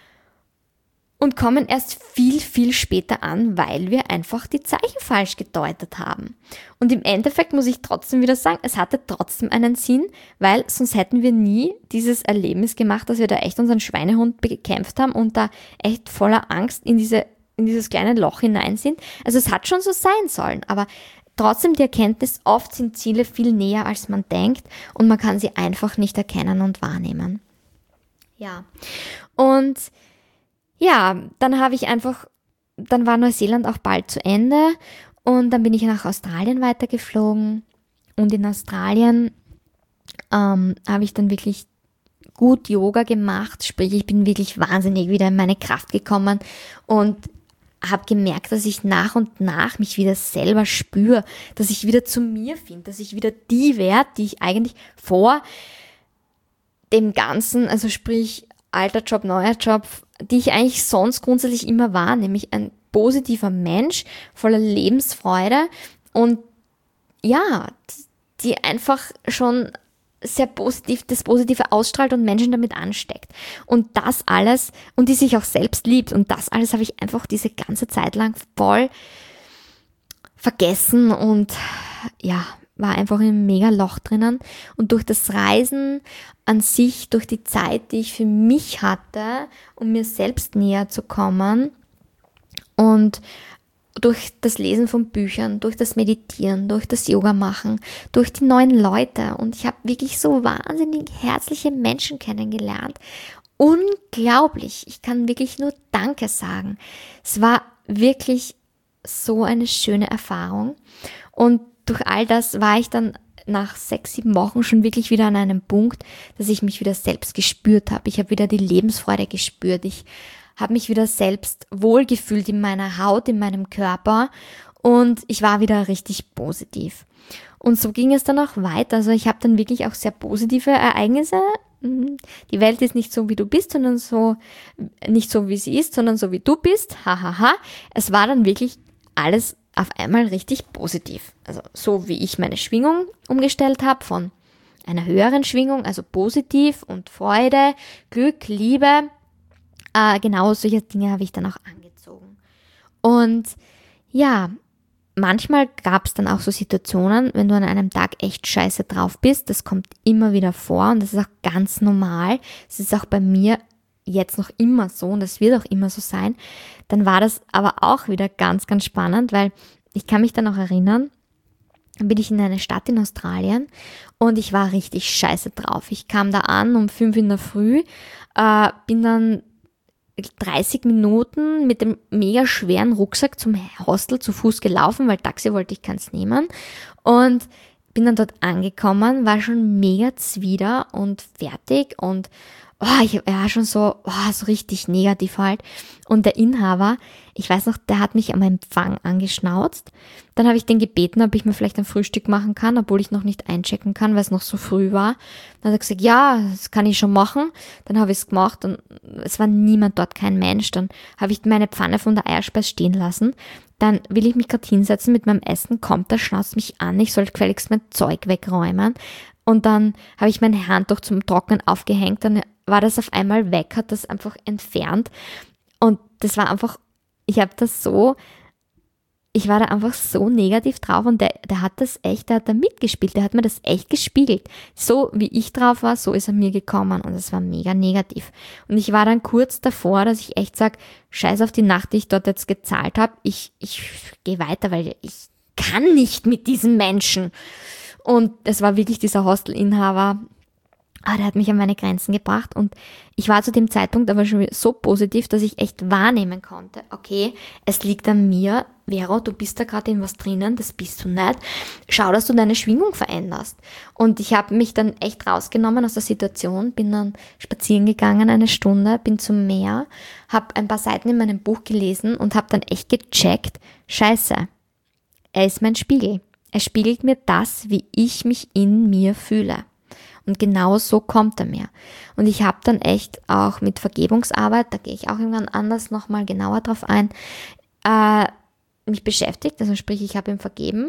und kommen erst viel, viel später an, weil wir einfach die Zeichen falsch gedeutet haben. Und im Endeffekt muss ich trotzdem wieder sagen, es hatte trotzdem einen Sinn, weil sonst hätten wir nie dieses Erlebnis gemacht, dass wir da echt unseren Schweinehund bekämpft haben und da echt voller Angst in diese in dieses kleine Loch hinein sind. Also es hat schon so sein sollen, aber trotzdem die Erkenntnis, oft sind Ziele viel näher, als man denkt und man kann sie einfach nicht erkennen und wahrnehmen. Ja, und ja, dann habe ich einfach, dann war Neuseeland auch bald zu Ende und dann bin ich nach Australien weitergeflogen und in Australien ähm, habe ich dann wirklich gut Yoga gemacht, sprich ich bin wirklich wahnsinnig wieder in meine Kraft gekommen und habe gemerkt, dass ich nach und nach mich wieder selber spüre, dass ich wieder zu mir finde, dass ich wieder die werde, die ich eigentlich vor dem Ganzen, also sprich alter Job, neuer Job, die ich eigentlich sonst grundsätzlich immer war, nämlich ein positiver Mensch, voller Lebensfreude und ja, die einfach schon sehr positiv, das Positive ausstrahlt und Menschen damit ansteckt. Und das alles, und die sich auch selbst liebt. Und das alles habe ich einfach diese ganze Zeit lang voll vergessen und ja, war einfach in einem mega Loch drinnen. Und durch das Reisen an sich, durch die Zeit, die ich für mich hatte, um mir selbst näher zu kommen und durch das Lesen von Büchern, durch das Meditieren, durch das Yoga machen, durch die neuen Leute. Und ich habe wirklich so wahnsinnig herzliche Menschen kennengelernt. Unglaublich. Ich kann wirklich nur Danke sagen. Es war wirklich so eine schöne Erfahrung. Und durch all das war ich dann nach sechs, sieben Wochen schon wirklich wieder an einem Punkt, dass ich mich wieder selbst gespürt habe. Ich habe wieder die Lebensfreude gespürt. Ich habe mich wieder selbst wohlgefühlt in meiner Haut, in meinem Körper und ich war wieder richtig positiv. Und so ging es dann auch weiter. Also ich habe dann wirklich auch sehr positive Ereignisse. Die Welt ist nicht so, wie du bist, sondern so, nicht so, wie sie ist, sondern so, wie du bist. Hahaha. Ha, ha. Es war dann wirklich alles auf einmal richtig positiv. Also so, wie ich meine Schwingung umgestellt habe von einer höheren Schwingung, also positiv und Freude, Glück, Liebe. Äh, genau solche Dinge habe ich dann auch angezogen. Und ja, manchmal gab es dann auch so Situationen, wenn du an einem Tag echt scheiße drauf bist, das kommt immer wieder vor und das ist auch ganz normal. Es ist auch bei mir jetzt noch immer so und das wird auch immer so sein. Dann war das aber auch wieder ganz, ganz spannend, weil ich kann mich dann auch erinnern, dann bin ich in eine Stadt in Australien und ich war richtig scheiße drauf. Ich kam da an um fünf in der Früh, äh, bin dann dreißig Minuten mit dem mega schweren Rucksack zum Hostel zu Fuß gelaufen, weil Taxi wollte ich keins nehmen und bin dann dort angekommen, war schon mega zwider und fertig und oh, ich war schon so, oh, so richtig negativ halt. Und der Inhaber, ich weiß noch, der hat mich am Empfang angeschnauzt. Dann habe ich den gebeten, ob ich mir vielleicht ein Frühstück machen kann, obwohl ich noch nicht einchecken kann, weil es noch so früh war. Dann hat er gesagt, ja, das kann ich schon machen. Dann habe ich es gemacht und es war niemand dort, kein Mensch. Dann habe ich meine Pfanne von der Eierspeise stehen lassen. Dann will ich mich gerade hinsetzen mit meinem Essen, kommt er, schnauzt mich an, ich soll gefälligst mein Zeug wegräumen. Und dann habe ich mein Handtuch zum Trocknen aufgehängt, dann war das auf einmal weg, hat das einfach entfernt. Und das war einfach, ich habe das so, ich war da einfach so negativ drauf und der, der hat das echt, der hat da mitgespielt, der hat mir das echt gespiegelt. So wie ich drauf war, so ist er mir gekommen und es war mega negativ. Und ich war dann kurz davor, dass ich echt sage, scheiß auf die Nacht, die ich dort jetzt gezahlt habe, ich, ich gehe weiter, weil ich kann nicht mit diesen Menschen. Und es war wirklich dieser Hostelinhaber, ah, der hat mich an meine Grenzen gebracht und ich war zu dem Zeitpunkt aber schon so positiv, dass ich echt wahrnehmen konnte, okay, es liegt an mir, Vero, du bist da gerade in was drinnen, das bist du nicht, schau, dass du deine Schwingung veränderst. Und ich habe mich dann echt rausgenommen aus der Situation, bin dann spazieren gegangen eine Stunde, bin zum Meer, habe ein paar Seiten in meinem Buch gelesen und habe dann echt gecheckt, scheiße, er ist mein Spiegel. Er spiegelt mir das, wie ich mich in mir fühle. Und genau so kommt er mir. Und ich habe dann echt auch mit Vergebungsarbeit, da gehe ich auch irgendwann anders nochmal genauer drauf ein, äh, mich beschäftigt. Also sprich, ich habe ihm vergeben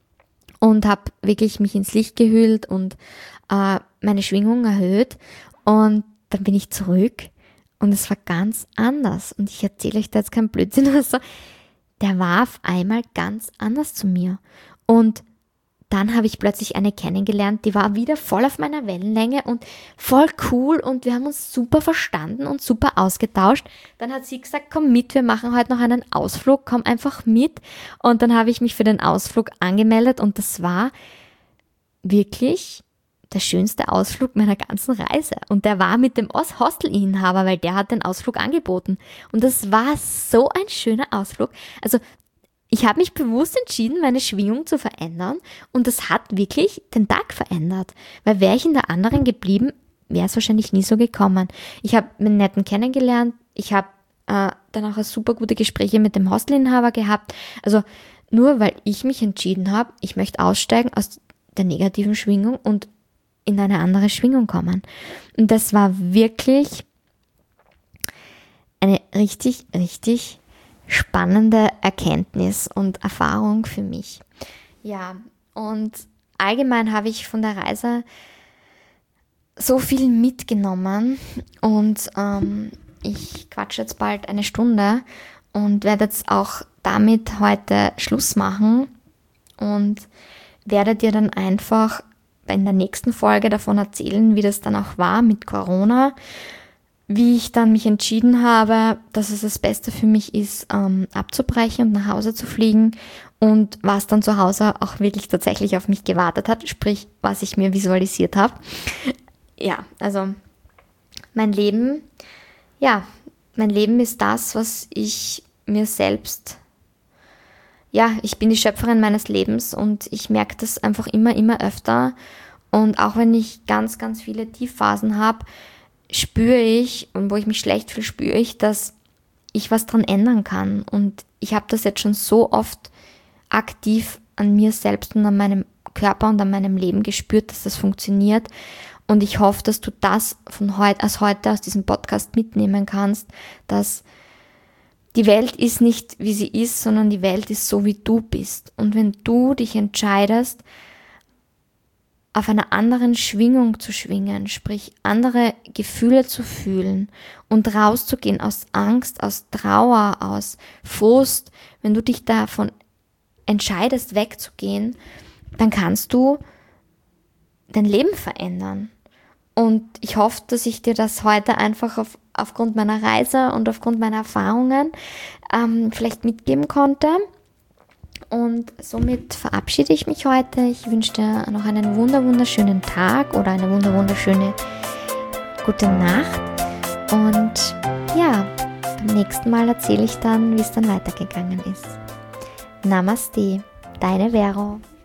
und habe wirklich mich ins Licht gehüllt und äh, meine Schwingung erhöht. Und dann bin ich zurück und es war ganz anders. Und ich erzähle euch da jetzt keinen Blödsinn oder so. Der war auf einmal ganz anders zu mir. Und dann habe ich plötzlich eine kennengelernt, die war wieder voll auf meiner Wellenlänge und voll cool und wir haben uns super verstanden und super ausgetauscht. Dann hat sie gesagt, komm mit, wir machen heute noch einen Ausflug, komm einfach mit. Und dann habe ich mich für den Ausflug angemeldet und das war wirklich der schönste Ausflug meiner ganzen Reise. Und der war mit dem Hostelinhaber, weil der hat den Ausflug angeboten. Und das war so ein schöner Ausflug. Also ich habe mich bewusst entschieden, meine Schwingung zu verändern und das hat wirklich den Tag verändert. Weil wäre ich in der anderen geblieben, wäre es wahrscheinlich nie so gekommen. Ich habe einen netten kennengelernt, ich habe äh, dann auch super gute Gespräche mit dem Hostelinhaber gehabt. Also nur weil ich mich entschieden habe, ich möchte aussteigen aus der negativen Schwingung und in eine andere Schwingung kommen. Und das war wirklich eine richtig, richtig spannende Erkenntnis und Erfahrung für mich. Ja, und allgemein habe ich von der Reise so viel mitgenommen und ähm, ich quatsche jetzt bald eine Stunde und werde jetzt auch damit heute Schluss machen und werde dir dann einfach in der nächsten Folge davon erzählen, wie das dann auch war mit Corona, wie ich dann mich entschieden habe, dass es das Beste für mich ist, ähm, abzubrechen und nach Hause zu fliegen und was dann zu Hause auch wirklich tatsächlich auf mich gewartet hat, sprich, was ich mir visualisiert habe. Ja, also mein Leben, ja, mein Leben ist das, was ich mir selbst, ja, ich bin die Schöpferin meines Lebens und ich merke das einfach immer, immer öfter und auch wenn ich ganz, ganz viele Tiefphasen habe, spüre ich, und wo ich mich schlecht fühle, spüre ich, dass ich was dran ändern kann. Und ich habe das jetzt schon so oft aktiv an mir selbst und an meinem Körper und an meinem Leben gespürt, dass das funktioniert. Und ich hoffe, dass du das von heute, als heute aus diesem Podcast mitnehmen kannst, dass die Welt ist nicht, wie sie ist, sondern die Welt ist so, wie du bist. Und wenn du dich entscheidest, auf einer anderen Schwingung zu schwingen, sprich andere Gefühle zu fühlen und rauszugehen aus Angst, aus Trauer, aus Frust, wenn du dich davon entscheidest, wegzugehen, dann kannst du dein Leben verändern. Und ich hoffe, dass ich dir das heute einfach auf, aufgrund meiner Reise und aufgrund meiner Erfahrungen ähm, vielleicht mitgeben konnte. Und somit verabschiede ich mich heute. Ich wünsche dir noch einen wunder wunderschönen Tag oder eine wunder wunderschöne gute Nacht. Und ja, beim nächsten Mal erzähle ich dann, wie es dann weitergegangen ist. Namaste, deine Vero.